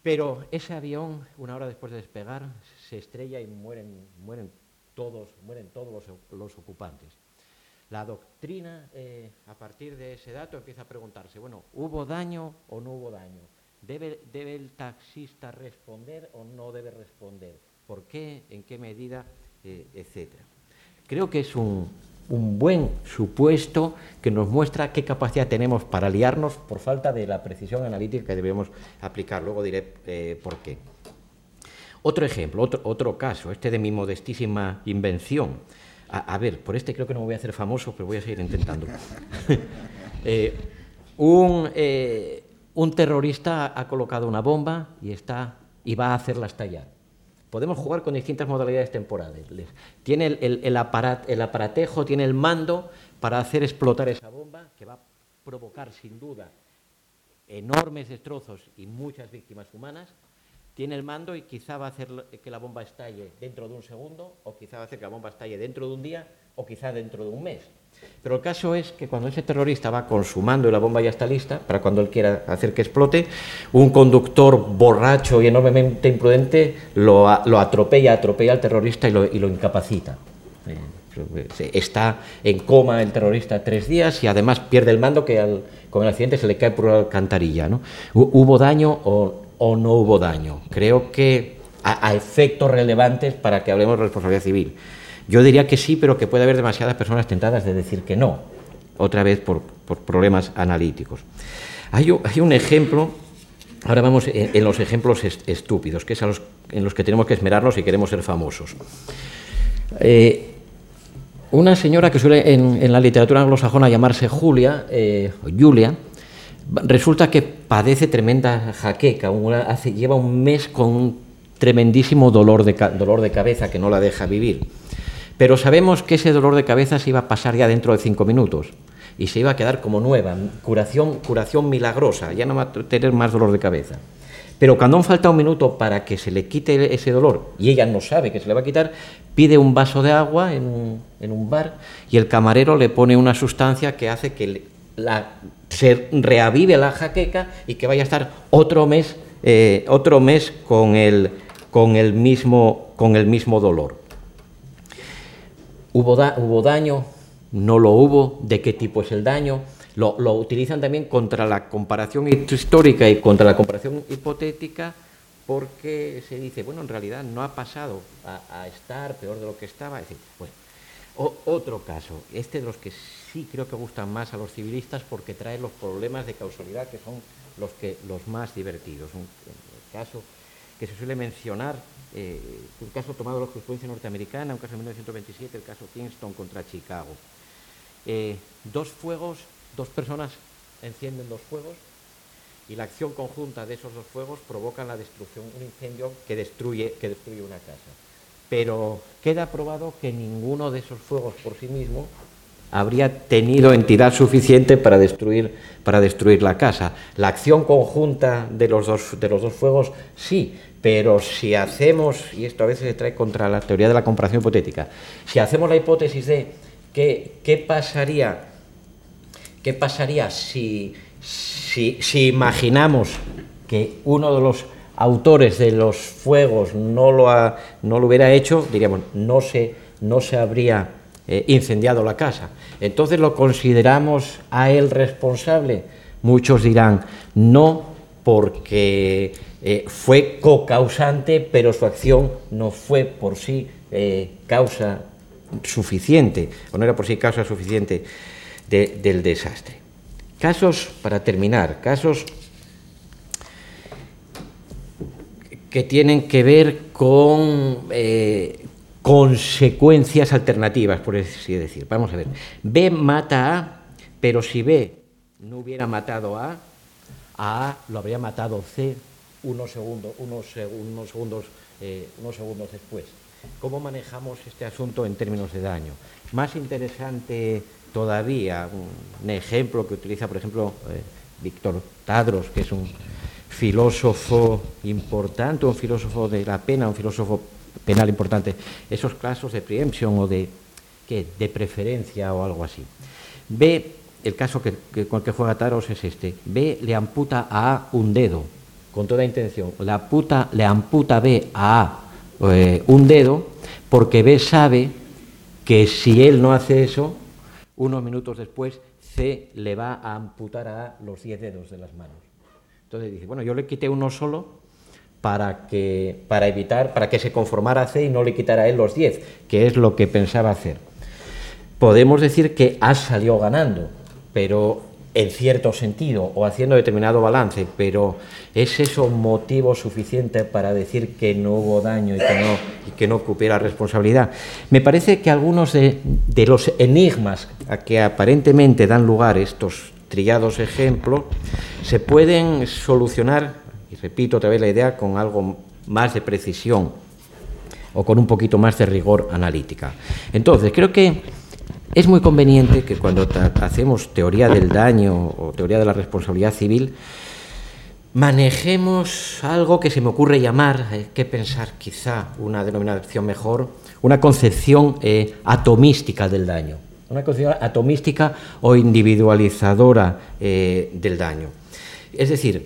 S3: Pero ese avión, una hora después de despegar, se estrella y mueren todos los ocupantes. La doctrina, a partir de ese dato, empieza a preguntarse, bueno, ¿hubo daño o no hubo daño? ¿Debe el taxista responder o no debe responder? ¿Por qué? ¿En qué medida? Etcétera. Creo que es un buen supuesto que nos muestra qué capacidad tenemos para liarnos por falta de la precisión analítica que debemos aplicar. Luego diré por qué. Otro ejemplo, otro caso, este de mi modestísima invención. A ver, por este creo que no me voy a hacer famoso, pero voy a seguir intentando. Un terrorista ha colocado una bomba y va a hacerla estallar. Podemos jugar con distintas modalidades temporales. Tiene el aparatejo, tiene el mando para hacer explotar esa bomba, que va a provocar sin duda enormes destrozos y muchas víctimas humanas. Tiene el mando y quizá va a hacer que la bomba estalle dentro de un segundo, o quizá va a hacer que la bomba estalle dentro de un día, o quizá dentro de un mes. Pero el caso es que cuando ese terrorista va con su mando y la bomba ya está lista, para cuando él quiera hacer que explote, un conductor borracho y enormemente imprudente lo atropella al terrorista y lo incapacita. Está en coma el terrorista 3 días y además pierde el mando, que con el accidente se le cae por una alcantarilla, ¿no? ¿Hubo daño o no hubo daño? Creo que a efectos relevantes para que hablemos de responsabilidad civil. Yo diría que sí, pero que puede haber demasiadas personas tentadas de decir que no, otra vez por problemas analíticos. Hay un ejemplo, ahora vamos en los ejemplos estúpidos, que es en los que tenemos que esmerarnos si queremos ser famosos. Una señora que suele en la literatura anglosajona llamarse Julia, resulta que padece tremenda jaqueca, lleva un mes con un tremendísimo dolor de cabeza que no la deja vivir. Pero sabemos que ese dolor de cabeza se iba a pasar ya dentro de 5 minutos y se iba a quedar como nueva, curación milagrosa, ya no va a tener más dolor de cabeza. Pero cuando aún falta un minuto para que se le quite ese dolor, y ella no sabe que se le va a quitar, pide un vaso de agua en un bar y el camarero le pone una sustancia que hace que se reavive la jaqueca y que vaya a estar otro mes con el mismo dolor. ¿Hubo daño? ¿No lo hubo? ¿De qué tipo es el daño? Lo utilizan también contra la comparación histórica y contra la comparación hipotética, porque se dice, bueno, en realidad no ha pasado a estar peor de lo que estaba. Es decir, bueno, otro caso, de los que sí creo que gustan más a los civilistas porque trae los problemas de causalidad que son los más divertidos. Un caso que se suele mencionar, un caso tomado de la jurisprudencia norteamericana, un caso de 1927, el caso Kingston contra Chicago. 2 personas encienden 2 fuegos y la acción conjunta de esos 2 fuegos provoca la destrucción, un incendio que destruye una casa. Pero queda probado que ninguno de esos fuegos por sí mismo habría tenido entidad suficiente para destruir la casa. La acción conjunta de los dos fuegos, sí, pero si hacemos, y esto a veces se trae contra la teoría de la comparación hipotética, si hacemos la hipótesis de qué pasaría si imaginamos que uno de los autores de los fuegos no lo hubiera hecho, diríamos, no se habría incendiado la casa. Entonces, ¿lo consideramos a él responsable? Muchos dirán no, porque fue cocausante, pero su acción no fue por sí causa suficiente, o no era por sí causa suficiente del desastre. Casos, para terminar, casos que tienen que ver con consecuencias alternativas, por así decir. Vamos a ver. B mata a A, pero si B no hubiera matado a A lo habría matado C unos segundos después. ¿Cómo manejamos este asunto en términos de daño? Más interesante todavía, un ejemplo que utiliza, por ejemplo, Víctor Tadros, que es un filósofo importante, un filósofo de la pena, un filósofo penal importante, esos casos de preemption o de preferencia o algo así. B, el caso con el que juega Tadros es este. B le amputa a A un dedo con toda intención, le amputa B a A un dedo, porque B sabe que si él no hace eso, unos minutos después C le va a amputar a A los 10 dedos de las manos. Entonces dice, bueno, yo le quité uno solo para que se conformara a C y no le quitara a él los 10, que es lo que pensaba hacer. Podemos decir que A salió ganando, pero en cierto sentido, o haciendo determinado balance, pero ¿es eso motivo suficiente para decir que no hubo daño y que no cupiera responsabilidad? Me parece que algunos de los enigmas a que aparentemente dan lugar estos trillados ejemplos se pueden solucionar, y repito otra vez la idea, con algo más de precisión o con un poquito más de rigor analítica. Entonces, creo que es muy conveniente que cuando hacemos teoría del daño o teoría de la responsabilidad civil, manejemos algo que se me ocurre llamar, hay que pensar quizá una denominación mejor, una concepción atomística del daño, una concepción atomística o individualizadora del daño. Es decir,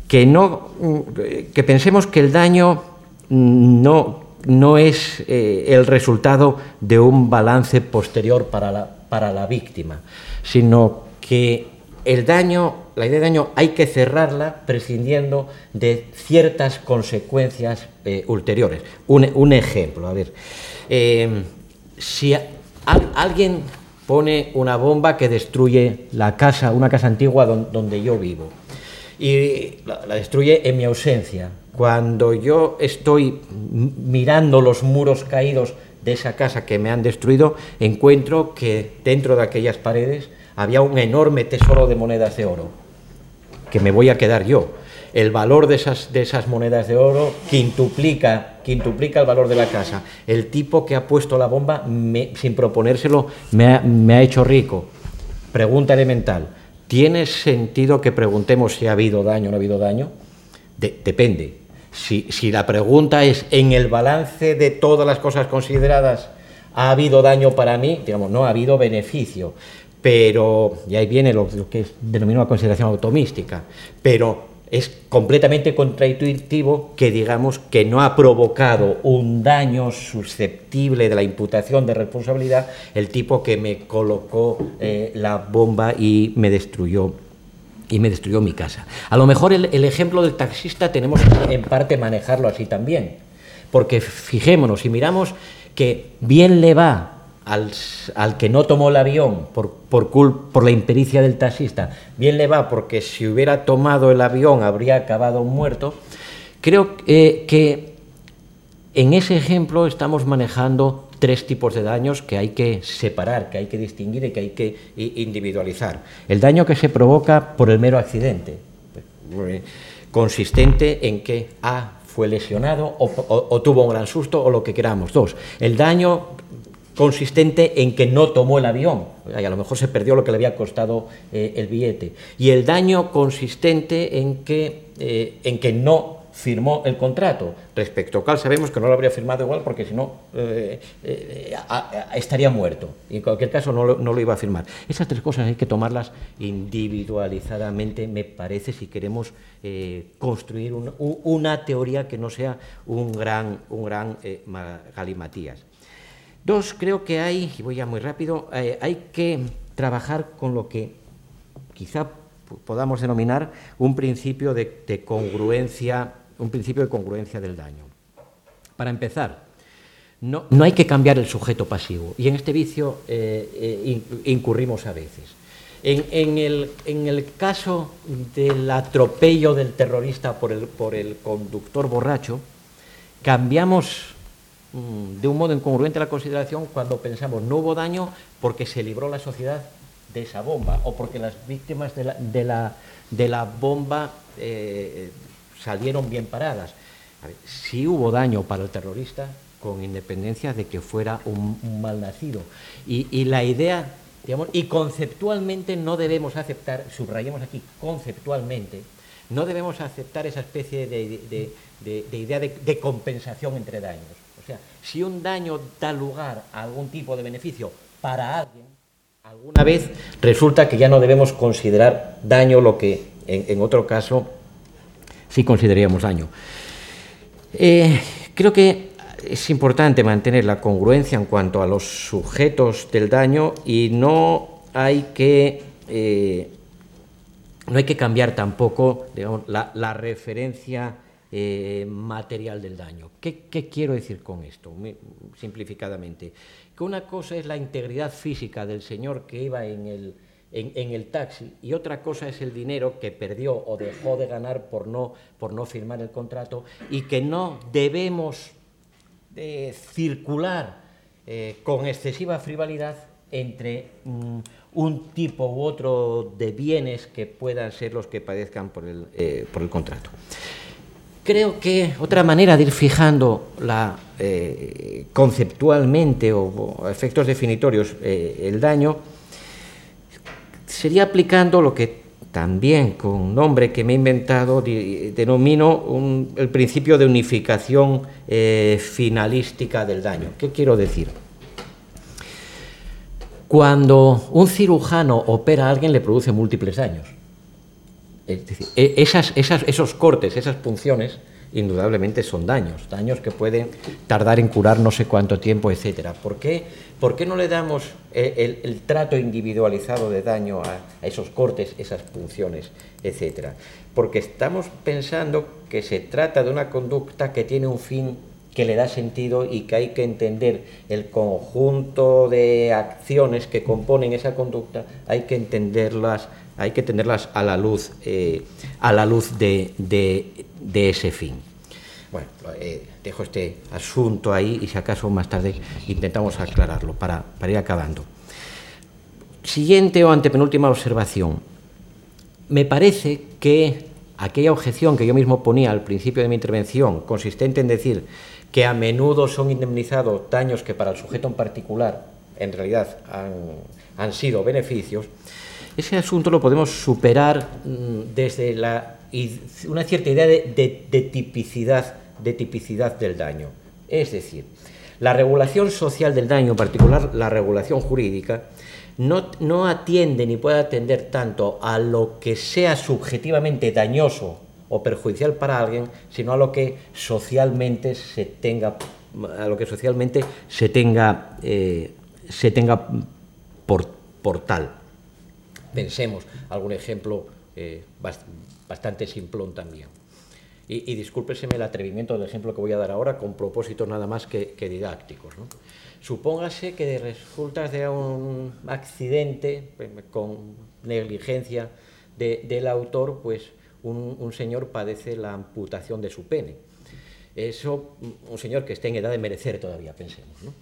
S3: que pensemos que el daño no es el resultado de un balance posterior para la víctima, sino que la idea de daño hay que cerrarla prescindiendo de ciertas consecuencias ulteriores. Un ejemplo, a ver, si alguien pone una bomba que destruye una casa antigua donde yo vivo, y la destruye en mi ausencia, cuando yo estoy mirando los muros caídos de esa casa que me han destruido, encuentro que dentro de aquellas paredes había un enorme tesoro de monedas de oro, que me voy a quedar yo. El valor de esas monedas de oro quintuplica el valor de la casa. El tipo que ha puesto la bomba, sin proponérselo, me ha hecho rico. Pregunta elemental: ¿tiene sentido que preguntemos si ha habido daño o no ha habido daño? Depende. Si la pregunta es, en el balance de todas las cosas consideradas, ¿ha habido daño para mí? Digamos, no ha habido beneficio, pero, y ahí viene lo que es denominado consideración atomística, pero es completamente contraintuitivo que digamos que no ha provocado un daño susceptible de la imputación de responsabilidad el tipo que me colocó la bomba y me destruyó mi casa. A lo mejor el ejemplo del taxista tenemos en parte manejarlo así también, porque fijémonos y miramos que bien le va al que no tomó el avión por la impericia del taxista, bien le va porque si hubiera tomado el avión habría acabado muerto. Creo que en ese ejemplo estamos manejando tres tipos de daños que hay que separar, que hay que distinguir y que hay que individualizar. El daño que se provoca por el mero accidente, consistente en que A fue lesionado o tuvo un gran susto o lo que queramos. Dos, el daño consistente en que no tomó el avión, y a lo mejor se perdió lo que le había costado el billete. Y el daño consistente en que no firmó el contrato, respecto al cual sabemos que no lo habría firmado igual porque si no estaría muerto y en cualquier caso no lo iba a firmar. Esas tres cosas hay que tomarlas individualizadamente, me parece, si queremos construir una teoría que no sea un gran galimatías. Dos, creo que hay, y voy ya muy rápido, hay que trabajar con lo que quizá podamos denominar un principio de congruencia, un principio de congruencia del daño. Para empezar, no hay que cambiar el sujeto pasivo, y en este vicio incurrimos a veces. En el caso del atropello del terrorista por el conductor borracho, cambiamos de un modo incongruente la consideración cuando pensamos no hubo daño porque se libró la sociedad de esa bomba o porque las víctimas de la bomba salieron bien paradas. A ver, sí hubo daño para el terrorista, con independencia de que fuera un malnacido. Y la idea, digamos, y conceptualmente no debemos aceptar, subrayemos aquí, conceptualmente, no debemos aceptar esa especie de idea de compensación entre daños. O sea, si un daño da lugar a algún tipo de beneficio para alguien, alguna vez resulta que ya no debemos considerar daño lo que en otro caso sí consideraríamos daño. Creo que es importante mantener la congruencia en cuanto a los sujetos del daño y no hay que cambiar tampoco, digamos, la referencia material del daño. ¿Qué quiero decir con esto? Simplificadamente, que una cosa es la integridad física del señor que iba en el taxi y otra cosa es el dinero que perdió o dejó de ganar por no firmar el contrato, y que no debemos circular con excesiva frivolidad entre un tipo u otro de bienes que puedan ser los que padezcan por el contrato. Creo que otra manera de ir fijando conceptualmente o efectos definitorios el daño sería aplicando lo que también, con un nombre que me he inventado, denomino el principio de unificación finalística del daño. ¿Qué quiero decir? Cuando un cirujano opera a alguien, le produce múltiples daños. Es decir, esos cortes, esas punciones, indudablemente son daños que pueden tardar en curar no sé cuánto tiempo, etcétera. ¿Por qué no le damos el trato individualizado de daño a esos cortes, esas punciones, etcétera? Porque estamos pensando que se trata de una conducta que tiene un fin que le da sentido y que hay que entender el conjunto de acciones que componen esa conducta, hay que tenerlas a la luz de ese fin. Bueno, dejo este asunto ahí y si acaso más tarde intentamos aclararlo para ir acabando. Siguiente o antepenúltima observación. Me parece que aquella objeción que yo mismo ponía al principio de mi intervención, consistente en decir que a menudo son indemnizados daños que para el sujeto en particular en realidad han sido beneficios, ese asunto lo podemos superar desde una cierta idea de tipicidad del daño. Es decir, la regulación social del daño, en particular la regulación jurídica, no atiende ni puede atender tanto a lo que sea subjetivamente dañoso o perjudicial para alguien, sino a lo que socialmente se tenga por tal. Pensemos algún ejemplo bastante simplón también. Y discúlpeseme el atrevimiento del ejemplo que voy a dar ahora con propósitos nada más que didácticos, ¿no? Supóngase que resulta de un accidente con negligencia del autor, pues un señor padece la amputación de su pene. Eso, un señor que esté en edad de merecer todavía, pensemos, ¿no?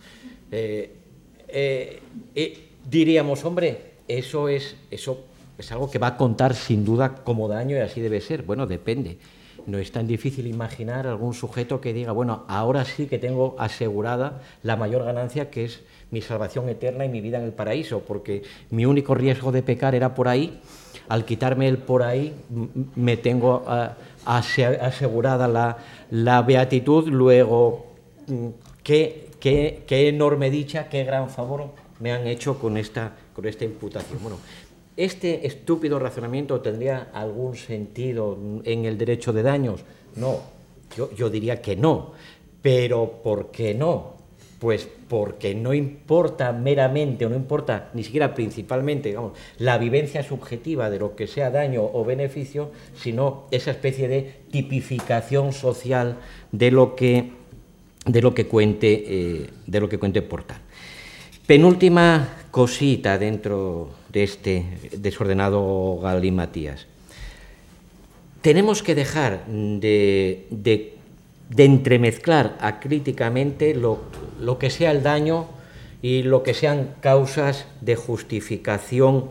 S3: Diríamos, hombre, eso es algo que va a contar sin duda como daño y así debe ser. Bueno, depende. No es tan difícil imaginar algún sujeto que diga, bueno, ahora sí que tengo asegurada la mayor ganancia, que es mi salvación eterna y mi vida en el paraíso, porque mi único riesgo de pecar era por ahí. Al quitarme el por ahí, me tengo asegurada la beatitud. Luego, qué enorme dicha, qué gran favor me han hecho con esta imputación. Bueno, ¿este estúpido razonamiento tendría algún sentido en el derecho de daños? No, yo diría que no. ¿Pero por qué no? Pues porque no importa meramente, o no importa ni siquiera principalmente, digamos, la vivencia subjetiva de lo que sea daño o beneficio, sino esa especie de tipificación social de lo que cuente por tal. Penúltima cosita dentro de este desordenado galimatías. Tenemos que dejar de entremezclar acríticamente lo que sea el daño y lo que sean causas de justificación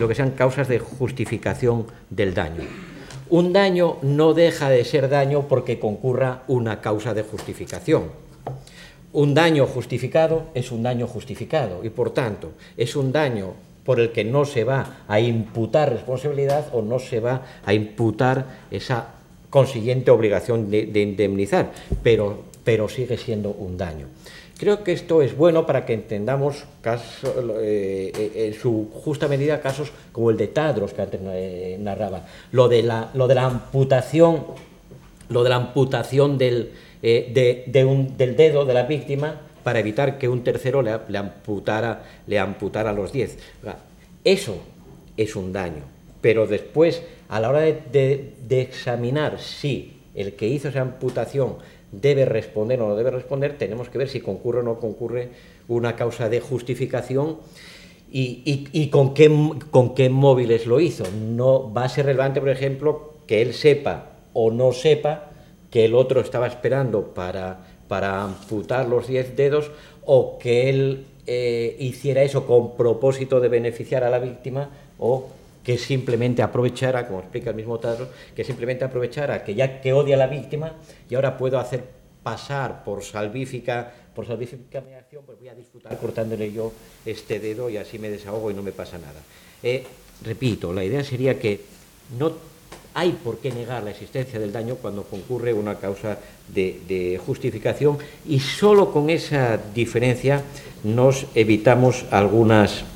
S3: del daño. Un daño no deja de ser daño porque concurra una causa de justificación. Un daño justificado es un daño justificado y, por tanto, es un daño por el que no se va a imputar responsabilidad o no se va a imputar esa consiguiente obligación de indemnizar, pero sigue siendo un daño. Creo que esto es bueno para que entendamos en su justa medida casos como el de Tadros, que antes narraba. Lo de la amputación lo de la amputación del dedo de la víctima para evitar que un tercero le amputara los 10. Eso es un daño, pero después, a la hora de examinar si el que hizo esa amputación debe responder o no debe responder, tenemos que ver si concurre o no concurre una causa de justificación y con qué móviles lo hizo. No va a ser relevante, por ejemplo, que él sepa o no sepa que el otro estaba esperando para amputar los 10 dedos, o que él hiciera eso con propósito de beneficiar a la víctima, o que simplemente aprovechara, como explica el mismo Tadros, que simplemente aprovechara que ya que odia a la víctima y ahora puedo hacer pasar por salvífica mediación, pues voy a disfrutar cortándole yo este dedo y así me desahogo y no me pasa nada. Repito, la idea sería que no hay por qué negar la existencia del daño cuando concurre una causa de justificación, y solo con esa diferencia nos evitamos algunas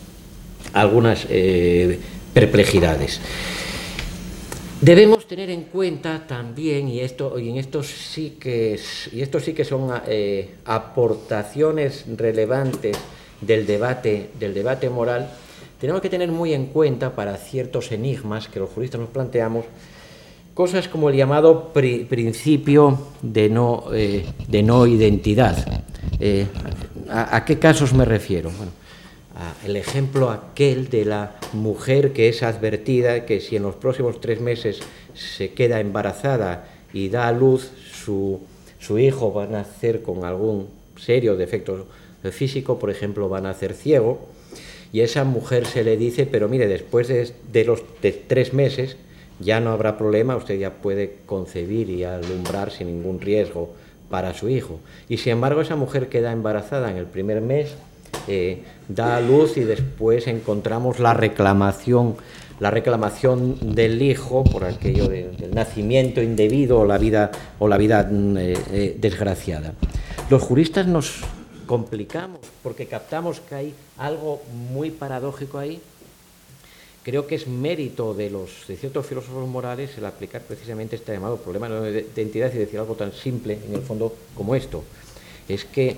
S3: perplejidades. Debemos tener en cuenta también, y esto sí que son aportaciones relevantes del debate moral, tenemos que tener muy en cuenta para ciertos enigmas que los juristas nos planteamos, cosas como el llamado principio de no identidad. ¿A qué casos me refiero? Bueno, el ejemplo aquel de la mujer que es advertida que si en los próximos 3 meses se queda embarazada y da a luz, su hijo va a nacer con algún serio defecto físico, por ejemplo, va a nacer ciego, y a esa mujer se le dice, pero mire, después de los 3 meses ya no habrá problema, usted ya puede concebir y alumbrar sin ningún riesgo para su hijo. Y sin embargo esa mujer queda embarazada en el primer mes, da a luz, y después encontramos la reclamación del hijo por aquello del nacimiento indebido o la vida desgraciada. Los juristas nos complicamos porque captamos que hay algo muy paradójico ahí. Creo que es mérito de ciertos filósofos morales el aplicar precisamente este llamado problema de identidad y decir algo tan simple en el fondo como esto. Es que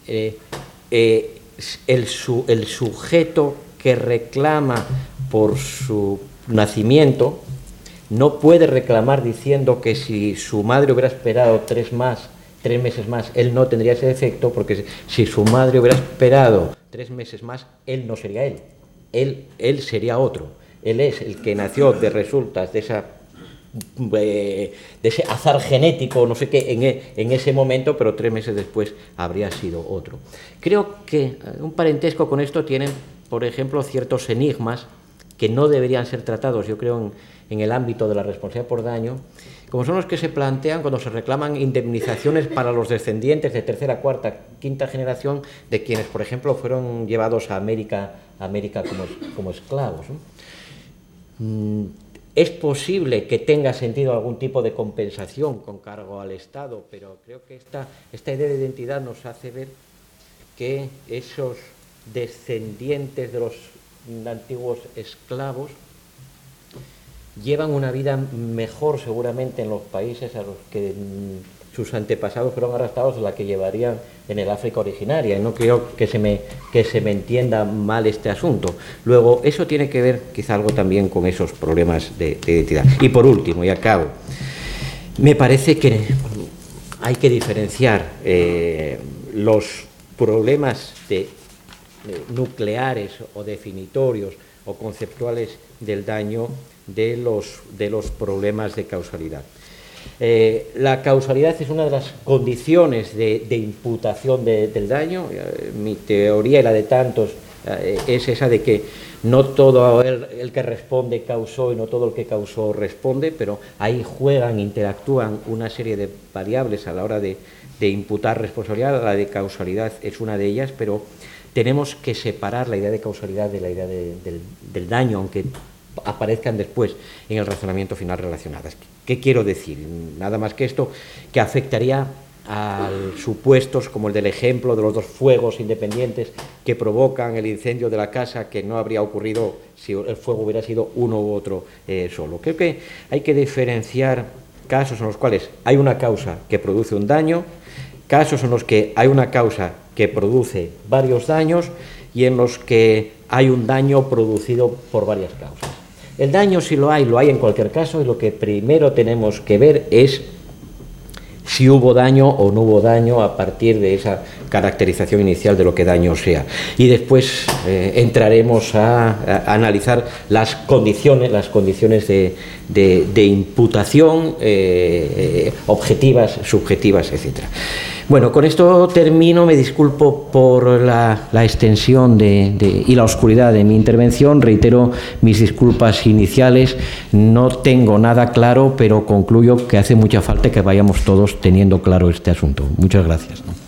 S3: el sujeto que reclama por su nacimiento no puede reclamar diciendo que si su madre hubiera esperado 3 meses más, él no tendría ese defecto, porque si su madre hubiera esperado 3 meses más, él no sería él sería otro. Él es el que nació de resultas de ese azar genético, no sé qué, en ese momento, pero 3 meses después habría sido otro. Creo que un parentesco con esto tienen, por ejemplo, ciertos enigmas que no deberían ser tratados, yo creo, en el ámbito de la responsabilidad por daño, como son los que se plantean cuando se reclaman indemnizaciones para los descendientes de 3ª, 4ª, 5ª generación de quienes, por ejemplo, fueron llevados a América como esclavos, ¿no? Es posible que tenga sentido algún tipo de compensación con cargo al Estado, pero creo que esta idea de identidad nos hace ver que esos descendientes de los antiguos esclavos llevan una vida mejor seguramente en los países a los que sus antepasados fueron arrastrados de la que llevarían en el África originaria, y no creo que se me entienda mal este asunto. Luego, eso tiene que ver quizá algo también con esos problemas de identidad. Y por último, y acabo, me parece que hay que diferenciar los problemas nucleares o definitorios o conceptuales del daño de los problemas de causalidad. La causalidad es una de las condiciones de imputación del daño. Mi teoría y la de tantos es esa de que no todo el que responde causó y no todo el que causó responde, pero ahí interactúan una serie de variables a la hora de imputar responsabilidad. La de causalidad es una de ellas, pero tenemos que separar la idea de causalidad de la idea del daño, aunque aparezcan después en el razonamiento final relacionadas. ¿Qué quiero decir? Nada más que esto, que afectaría a supuestos como el del ejemplo de los 2 fuegos independientes que provocan el incendio de la casa, que no habría ocurrido si el fuego hubiera sido uno u otro solo. Creo que hay que diferenciar casos en los cuales hay una causa que produce un daño, casos en los que hay una causa que produce varios daños y en los que hay un daño producido por varias causas. El daño, si lo hay en cualquier caso, y lo que primero tenemos que ver es si hubo daño o no hubo daño a partir de esa caracterización inicial de lo que daño sea. Y después entraremos a analizar las condiciones de imputación, objetivas, subjetivas, etc. Bueno, con esto termino. Me disculpo por la extensión y la oscuridad de mi intervención. Reitero mis disculpas iniciales. No tengo nada claro, pero concluyo que hace mucha falta que vayamos todos teniendo claro este asunto. Muchas gracias.